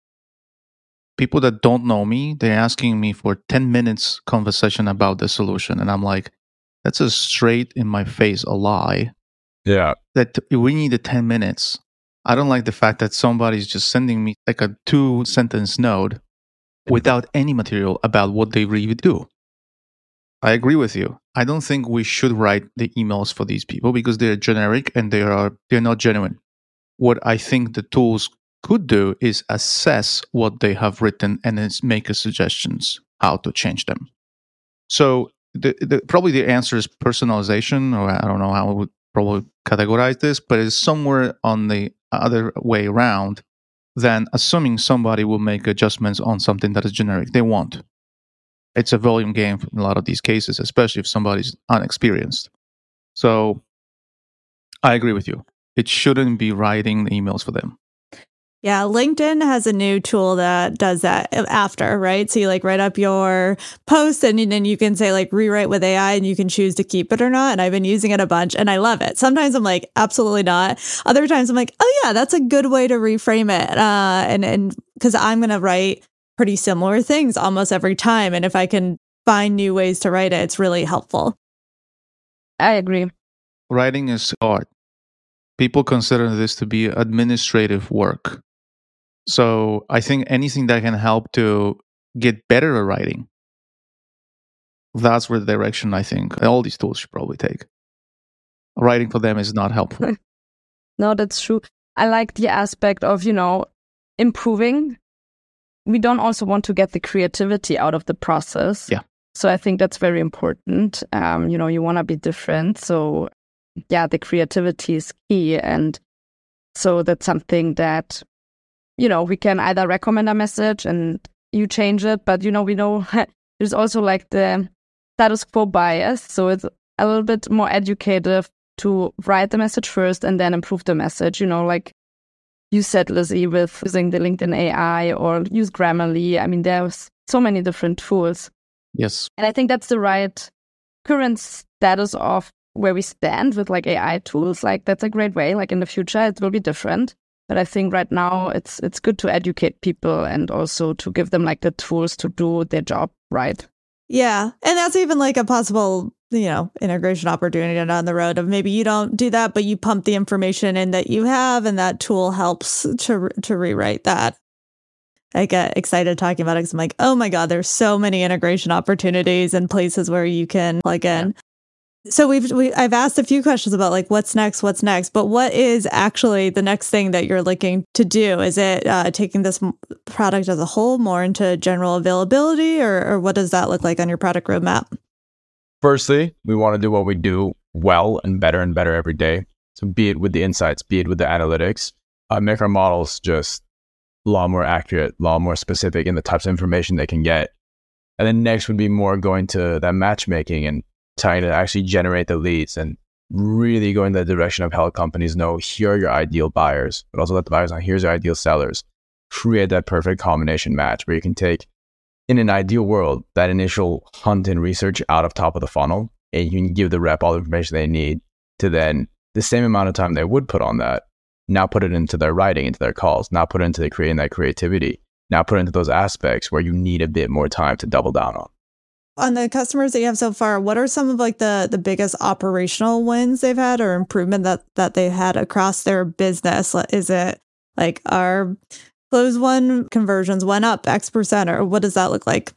People that don't know me, they're asking me for ten minutes conversation about the solution. And I'm like, that's a straight in my face a lie. Yeah. That we need the ten minutes. I don't like the fact that somebody's just sending me like a two sentence note without any material about what they really do. I agree with you. I don't think we should write the emails for these people because they're generic and they are they're not genuine. What I think the tools could do is assess what they have written and then make a suggestions how to change them. So the, the, probably the answer is personalization, or I don't know how I would probably categorize this, but it's somewhere on the other way around than assuming somebody will make adjustments on something that is generic. They won't. It's a volume game in a lot of these cases, especially if somebody's unexperienced. So I agree with you. It shouldn't be writing the emails for them. Yeah, LinkedIn has a new tool that does that after, right? So you like write up your post and then you can say like rewrite with A I and you can choose to keep it or not. And I've been using it a bunch and I love it. Sometimes I'm like, absolutely not. Other times I'm like, oh yeah, that's a good way to reframe it. Uh, and and because I'm going to write pretty similar things almost every time. And if I can find new ways to write it, it's really helpful. I agree. Writing is art. People consider this to be administrative work. So I think anything that can help to get better at writing, that's where the direction I think all these tools should probably take. Writing for them is not helpful. No, that's true. I like the aspect of, you know, improving. We don't also want to get the creativity out of the process. Yeah. So I think that's very important. Um, you know, you want to be different. So yeah, the creativity is key. And so that's something that, you know, we can either recommend a message and you change it, but, you know, we know there's also like the status quo bias. So it's a little bit more educative to write the message first and then improve the message, you know, like you said, Lizzie, with using the LinkedIn A I or use Grammarly. I mean, there's so many different tools. Yes. And I think that's the right current status of where we stand with like A I tools. Like that's a great way. Like in the future, it will be different. But I think right now it's it's good to educate people and also to give them like the tools to do their job right. Yeah. And that's even like a possible, you know, integration opportunity down the road of maybe you don't do that, but you pump the information in that you have and that tool helps to to rewrite that. I get excited talking about it because I'm like, oh my God, there's so many integration opportunities and places where you can plug in. Yeah. So we've we, I've asked a few questions about like what's next, what's next, but what is actually the next thing that you're looking to do? Is it uh, taking this product as a whole more into general availability, or, or what does that look like on your product roadmap? Firstly, we want to do what we do well and better and better every day. So be it with the insights, be it with the analytics, uh, make our models just a lot more accurate, a lot more specific in the types of information they can get. And then next would be more going to that matchmaking and trying to actually generate the leads and really go in the direction of how companies know here are your ideal buyers, but also let the buyers know here's your ideal sellers. Create that perfect combination match where you can take, in an ideal world, that initial hunt and research out of top of the funnel, and you can give the rep all the information they need to then the same amount of time they would put on that, now put it into their writing, into their calls, now put it into the creating that creativity, now put it into those aspects where you need a bit more time to double down on. On the customers that you have so far, what are some of like the, the biggest operational wins they've had or improvement that, that they've had across their business? Is it like our close one conversions went up X percent, or what does that look like?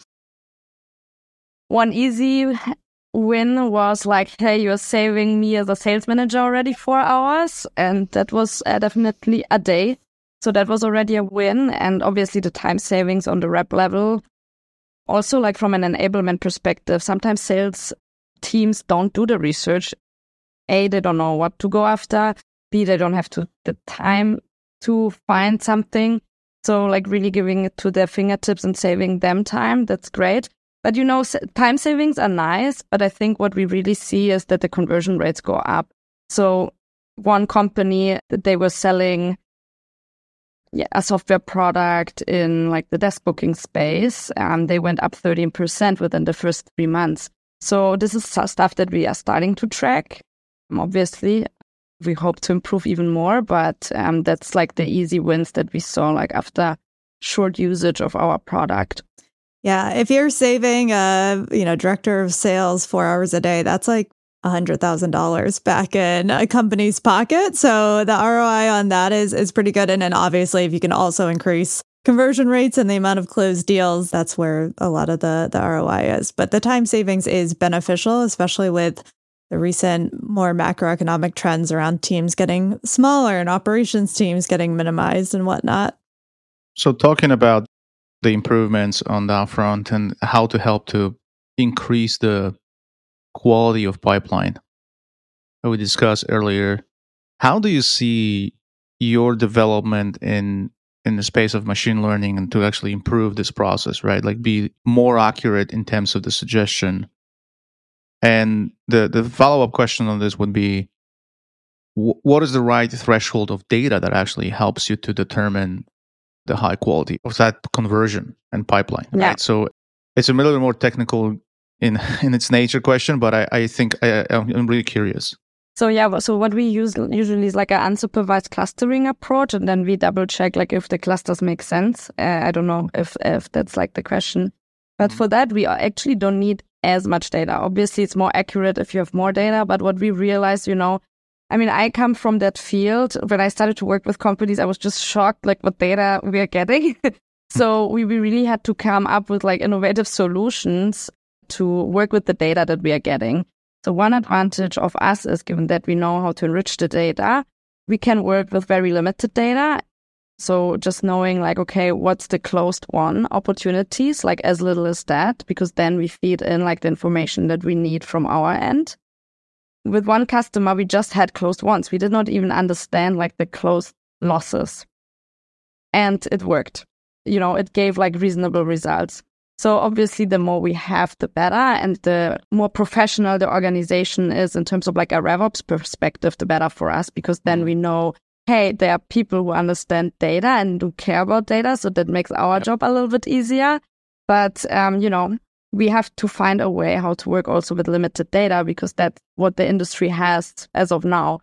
One easy win was like, hey, you're saving me as a sales manager already four hours. And that was uh, definitely a day. So that was already a win. And obviously the time savings on the rep level. Also, like from an enablement perspective, sometimes sales teams don't do the research. A, they don't know what to go after. B, they don't have to, the time to find something. So like really giving it to their fingertips and saving them time, that's great. But you know, time savings are nice, but I think what we really see is that the conversion rates go up. So one company that they were selling Yeah, a software product in like the desk booking space, um, they went up thirteen percent within the first three months. So this is stuff that we are starting to track. Obviously, we hope to improve even more, but um, that's like the easy wins that we saw like after short usage of our product. Yeah, if you're saving a you know director of sales four hours a day, that's like one hundred thousand dollars back in a company's pocket. So the R O I on that is is pretty good. And then obviously, if you can also increase conversion rates and the amount of closed deals, that's where a lot of the, the R O I is. But the time savings is beneficial, especially with the recent more macroeconomic trends around teams getting smaller and operations teams getting minimized and whatnot. So talking about the improvements on that front and how to help to increase the quality of pipeline that we discussed earlier, how do you see your development in in the space of machine learning and to actually improve this process, right? Like be more accurate in terms of the suggestion. And the, the follow-up question on this would be, w- what is the right threshold of data that actually helps you to determine the high quality of that conversion and pipeline? Yeah. Right. So it's a little more technical in in its nature question, but I, I think I, I'm really curious. So yeah, so what we use usually is like an unsupervised clustering approach, and then we double check like if the clusters make sense. Uh, I don't know if if that's like the question, but mm-hmm. for that we actually don't need as much data. Obviously, it's more accurate if you have more data. But what we realized, you know, I mean, I come from that field. When I started to work with companies, I was just shocked like what data we are getting. So we, we really had to come up with like innovative solutions to work with the data that we are getting. So one advantage of us is, given that we know how to enrich the data, we can work with very limited data. So just knowing like, okay, what's the closed won opportunities, like as little as that, because then we feed in like the information that we need from our end. With one customer, we just had closed ones. We did not even understand like the closed losses. And it worked. You know, it gave like reasonable results. So obviously, the more we have, the better, and the more professional the organization is in terms of like a RevOps perspective, the better for us, because then we know, hey, there are people who understand data and who care about data, so that makes our yep. job a little bit easier. But, um, you know, we have to find a way how to work also with limited data, because that's what the industry has as of now.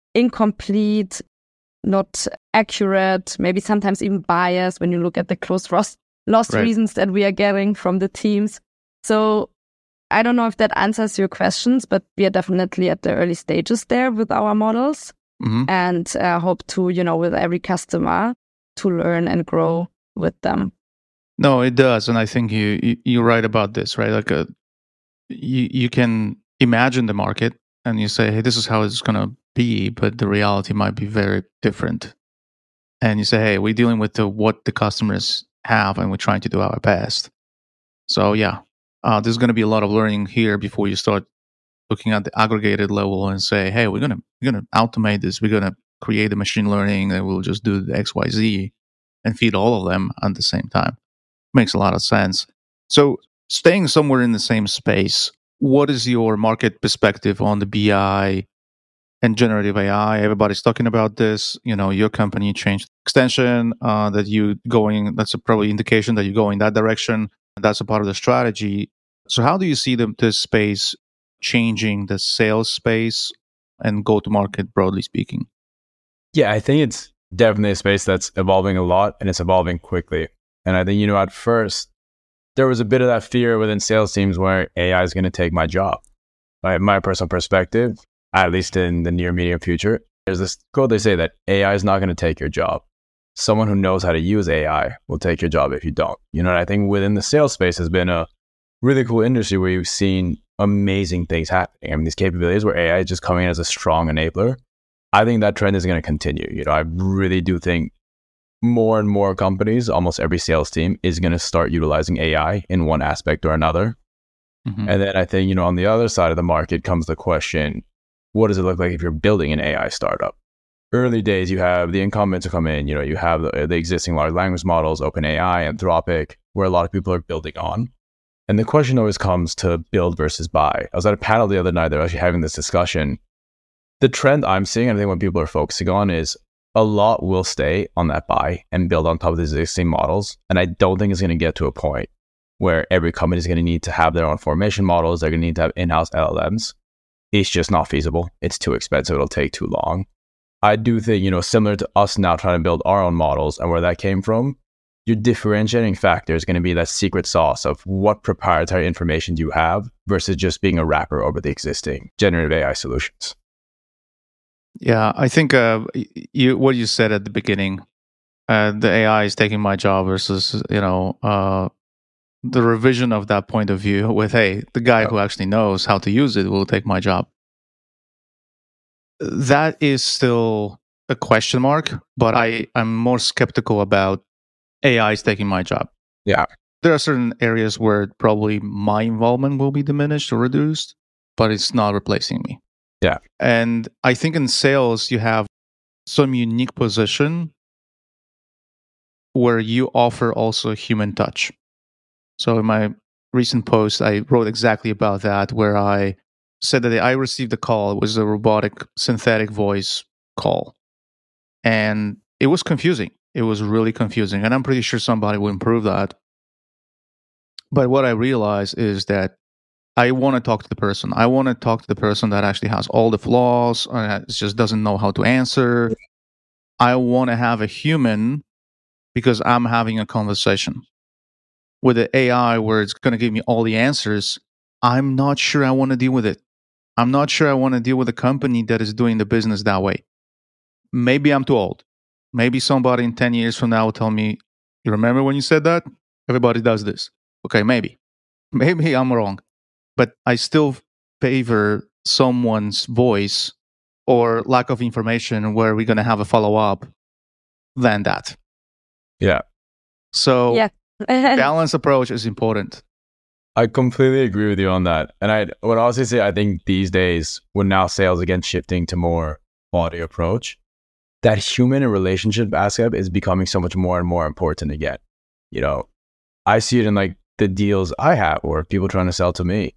Incomplete, not accurate, maybe sometimes even biased when you look at the close loss. Lost right. reasons that we are getting from the teams. So I don't know if that answers your questions, but we are definitely at the early stages there with our models, mm-hmm. and uh, hope to, you know, with every customer to learn and grow with them. No, it does. And I think you, you, you're right about this, right? Like a, you, you can imagine the market and you say, hey, this is how it's going to be, but the reality might be very different. And you say, hey, we're dealing with the, what the customers have, and we're trying to do our best. So yeah, uh, there's going to be a lot of learning here before you start looking at the aggregated level and say, hey, we're gonna we're gonna automate this. We're gonna create the machine learning, and we'll just do the X, Y, Z, and feed all of them at the same time. Makes a lot of sense. So staying somewhere in the same space, what is your market perspective on the B I and generative A I? Everybody's talking about this. You know, your company changed extension uh, that you going. That's a probably indication that you go in that direction. That's a part of the strategy. So, how do you see the this space changing the sales space and go to market, broadly speaking? Yeah, I think it's definitely a space that's evolving a lot, and it's evolving quickly. And I think, you know, at first there was a bit of that fear within sales teams where A I is going to take my job. Right? My personal perspective, at least in the near medium future, there's this quote they say that A I is not going to take your job. Someone who knows how to use A I will take your job if you don't. You know, and I think within the sales space has been a really cool industry where you've seen amazing things happening. I mean, these capabilities where A I is just coming in as a strong enabler. I think that trend is going to continue. You know, I really do think more and more companies, almost every sales team, is going to start utilizing A I in one aspect or another. Mm-hmm. And then I think, you know, on the other side of the market comes the question, what does it look like if you're building an A I startup? Early days, you have the incumbents who come in, you know, you have the, the existing large language models, OpenAI, Anthropic, where a lot of people are building on. And the question always comes to build versus buy. I was at a panel the other night, they were actually having this discussion. The trend I'm seeing, and I think what people are focusing on, is a lot will stay on that buy and build on top of the existing models. And I don't think it's going to get to a point where every company is going to need to have their own formation models. They're going to need to have in-house L L Ms. It's just not feasible. It's too expensive. It'll take too long. I do think, you know, similar to us now trying to build our own models and where that came from, your differentiating factor is going to be that secret sauce of what proprietary information do you have versus just being a wrapper over the existing generative A I solutions. Yeah, I think uh, you what you said at the beginning, uh, the A I is taking my job versus, you know, uh, the revision of that point of view with, hey, the guy oh. who actually knows how to use it will take my job. That is still a question mark, but I, I'm more skeptical about A I is taking my job. Yeah. There are certain areas where probably my involvement will be diminished or reduced, but it's not replacing me. Yeah. And I think in sales, you have some unique position where you offer also human touch. So in my recent post, I wrote exactly about that, where I said that I received a call. It was a robotic synthetic voice call. And it was confusing. It was really confusing, and I'm pretty sure somebody will improve that. But what I realized is that I want to talk to the person. I want to talk to the person that actually has all the flaws, or just doesn't know how to answer. I want to have a human because I'm having a conversation. With the A I where it's going to give me all the answers, I'm not sure I want to deal with it. I'm not sure I want to deal with a company that is doing the business that way. Maybe I'm too old. Maybe somebody in ten years from now will tell me, you remember when you said that? Everybody does this. Okay, maybe. Maybe I'm wrong. But I still favor someone's voice or lack of information where we're going to have a follow-up than that. Yeah. So Yeah. balanced approach is important. I completely agree with you on that. And I would also say, I think these days, when now sales again shifting to more quality approach, that human and relationship aspect is becoming so much more and more important again. You know, I see it in like the deals I have or people trying to sell to me.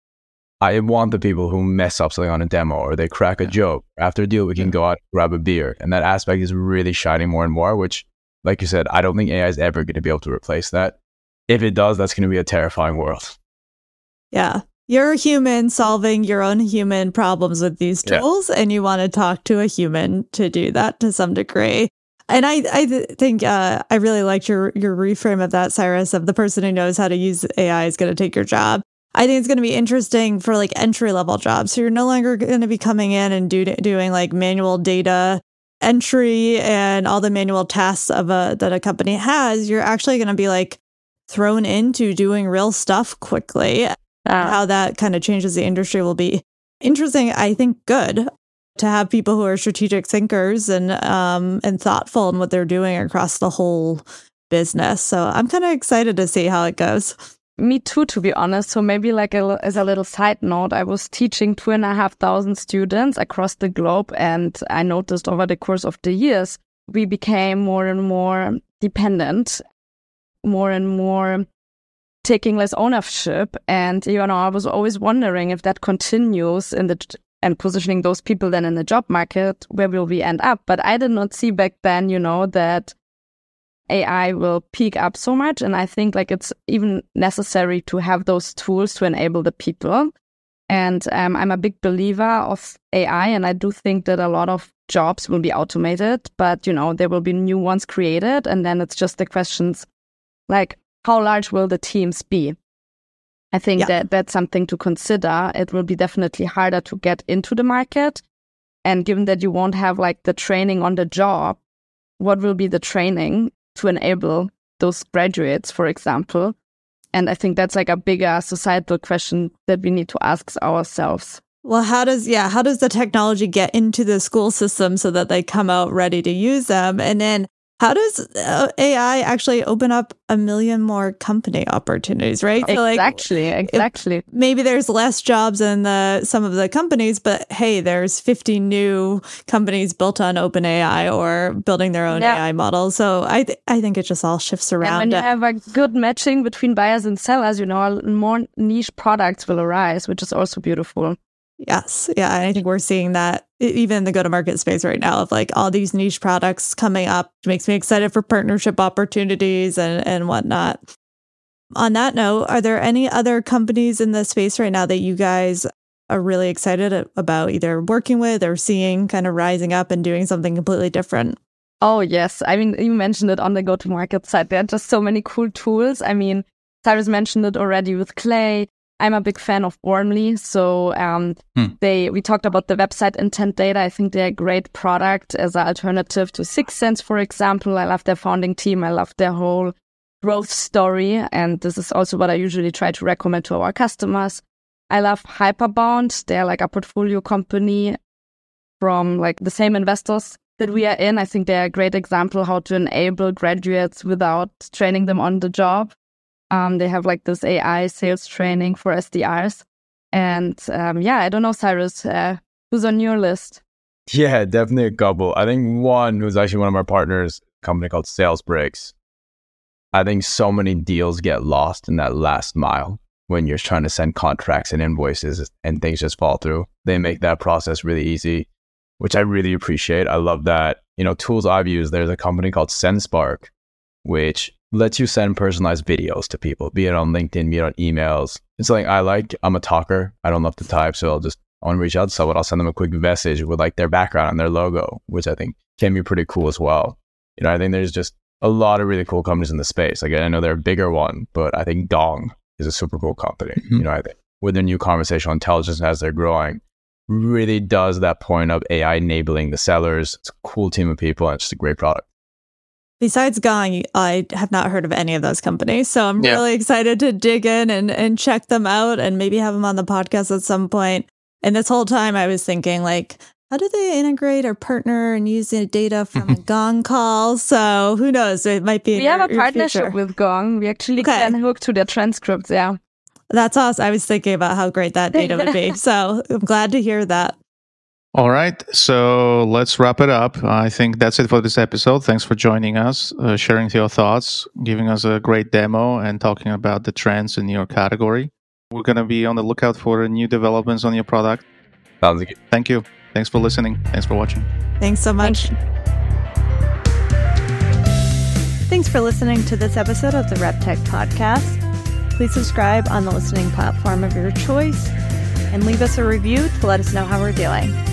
I want the people who mess up something on a demo or they crack a joke. After a deal, we can go out and grab a beer. And that aspect is really shining more and more, which, like you said, I don't think A I is ever going to be able to replace that. If it does, that's going to be a terrifying world. Yeah. You're a human solving your own human problems with these tools, yeah. and you want to talk to a human to do that to some degree. And I, I th- think uh, I really liked your, your reframe of that, Cyrus, of the person who knows how to use A I is going to take your job. I think it's going to be interesting for like entry level jobs. So you're no longer going to be coming in and do, doing like manual data entry and all the manual tasks of a that a company has. You're actually going to be like thrown into doing real stuff quickly. Uh, How that kind of changes the industry will be interesting. I think good to have people who are strategic thinkers and um and thoughtful in what they're doing across the whole business. So I'm kind of excited to see how it goes. Me too, to be honest. So maybe like a, as a little side note, I was teaching two and a half thousand students across the globe. And I noticed over the course of the years, we became more and more dependent, more and more taking less ownership. And, you know, I was always wondering if that continues in the and positioning those people then in the job market, where will we end up? But I did not see back then, you know, that A I will peak up so much. And I think like it's even necessary to have those tools to enable the people. And um, I'm a big believer of A I. And I do think that a lot of jobs will be automated, but, you know, there will be new ones created. And then it's just the questions like, how large will the teams be? I think yeah. that that's something to consider. It will be definitely harder to get into the market. And given that you won't have like the training on the job, what will be the training to enable those graduates, for example? And I think that's like a bigger societal question that we need to ask ourselves. Well, how does, yeah, how does the technology get into the school system so that they come out ready to use them? And then how does uh, A I actually open up a million more company opportunities, right? So exactly, like, exactly. Maybe there's less jobs in the some of the companies, but hey, there's fifty new companies built on OpenAI or building their own yeah. A I models. So I th- I think it just all shifts around. And when you have a good matching between buyers and sellers, you know, more niche products will arise, which is also beautiful. Yes. Yeah. I think we're seeing that even in the go-to-market space right now of like all these niche products coming up. It makes me excited for partnership opportunities and, and whatnot. On that note, are there any other companies in the space right now that you guys are really excited about either working with or seeing kind of rising up and doing something completely different? Oh, yes. I mean, you mentioned it on the go-to-market side. There are just so many cool tools. I mean, Cyrus mentioned it already with Clay. I'm a big fan of Warmly. So um, hmm. they we talked about the website intent data. I think they're a great product as an alternative to Sixth Sense, for example. I love their founding team. I love their whole growth story. And this is also what I usually try to recommend to our customers. I love Hyperbound. They're like a portfolio company from like the same investors that we are in. I think they're a great example how to enable graduates without training them on the job. Um, they have like this A I sales training for S D Rs. And um, yeah, I don't know, Cyrus, uh, who's on your list? Yeah, definitely a couple. I think one who's actually one of our partners, a company called SalesBricks. I think so many deals get lost in that last mile when you're trying to send contracts and invoices and things just fall through. They make that process really easy, which I really appreciate. I love that you know, tools I've used, there's a company called SendSpark, which lets you send personalized videos to people, be it on LinkedIn, be it on emails. It's something I like. I'm a talker. I don't love to type, so I'll just, I want to reach out to someone. I'll send them a quick message with like their background and their logo, which I think can be pretty cool as well. You know, I think there's just a lot of really cool companies in the space. Like, I know they're a bigger one, but I think Gong is a super cool company. Mm-hmm. You know, I think with their new conversational intelligence as they're growing, really does that point of A I enabling the sellers. It's a cool team of people, and it's just a great product. Besides Gong, I have not heard of any of those companies. So I'm yeah. really excited to dig in and, and check them out and maybe have them on the podcast at some point. And this whole time I was thinking, like, how do they integrate or partner and use the data from a Gong call? So who knows? It might be. We have your, a partnership with Gong. We actually okay. can hook to their transcripts. Yeah. That's awesome. I was thinking about how great that data would be. So I'm glad to hear that. All right. So let's wrap it up. I think that's it for this episode. Thanks for joining us, uh, sharing your thoughts, giving us a great demo, and talking about the trends in your category. We're going to be on the lookout for new developments on your product. Sounds good. Thank you. Thanks for listening. Thanks for watching. Thanks so much. Thanks for listening to this episode of the RepTech Podcast. Please subscribe on the listening platform of your choice and leave us a review to let us know how we're doing.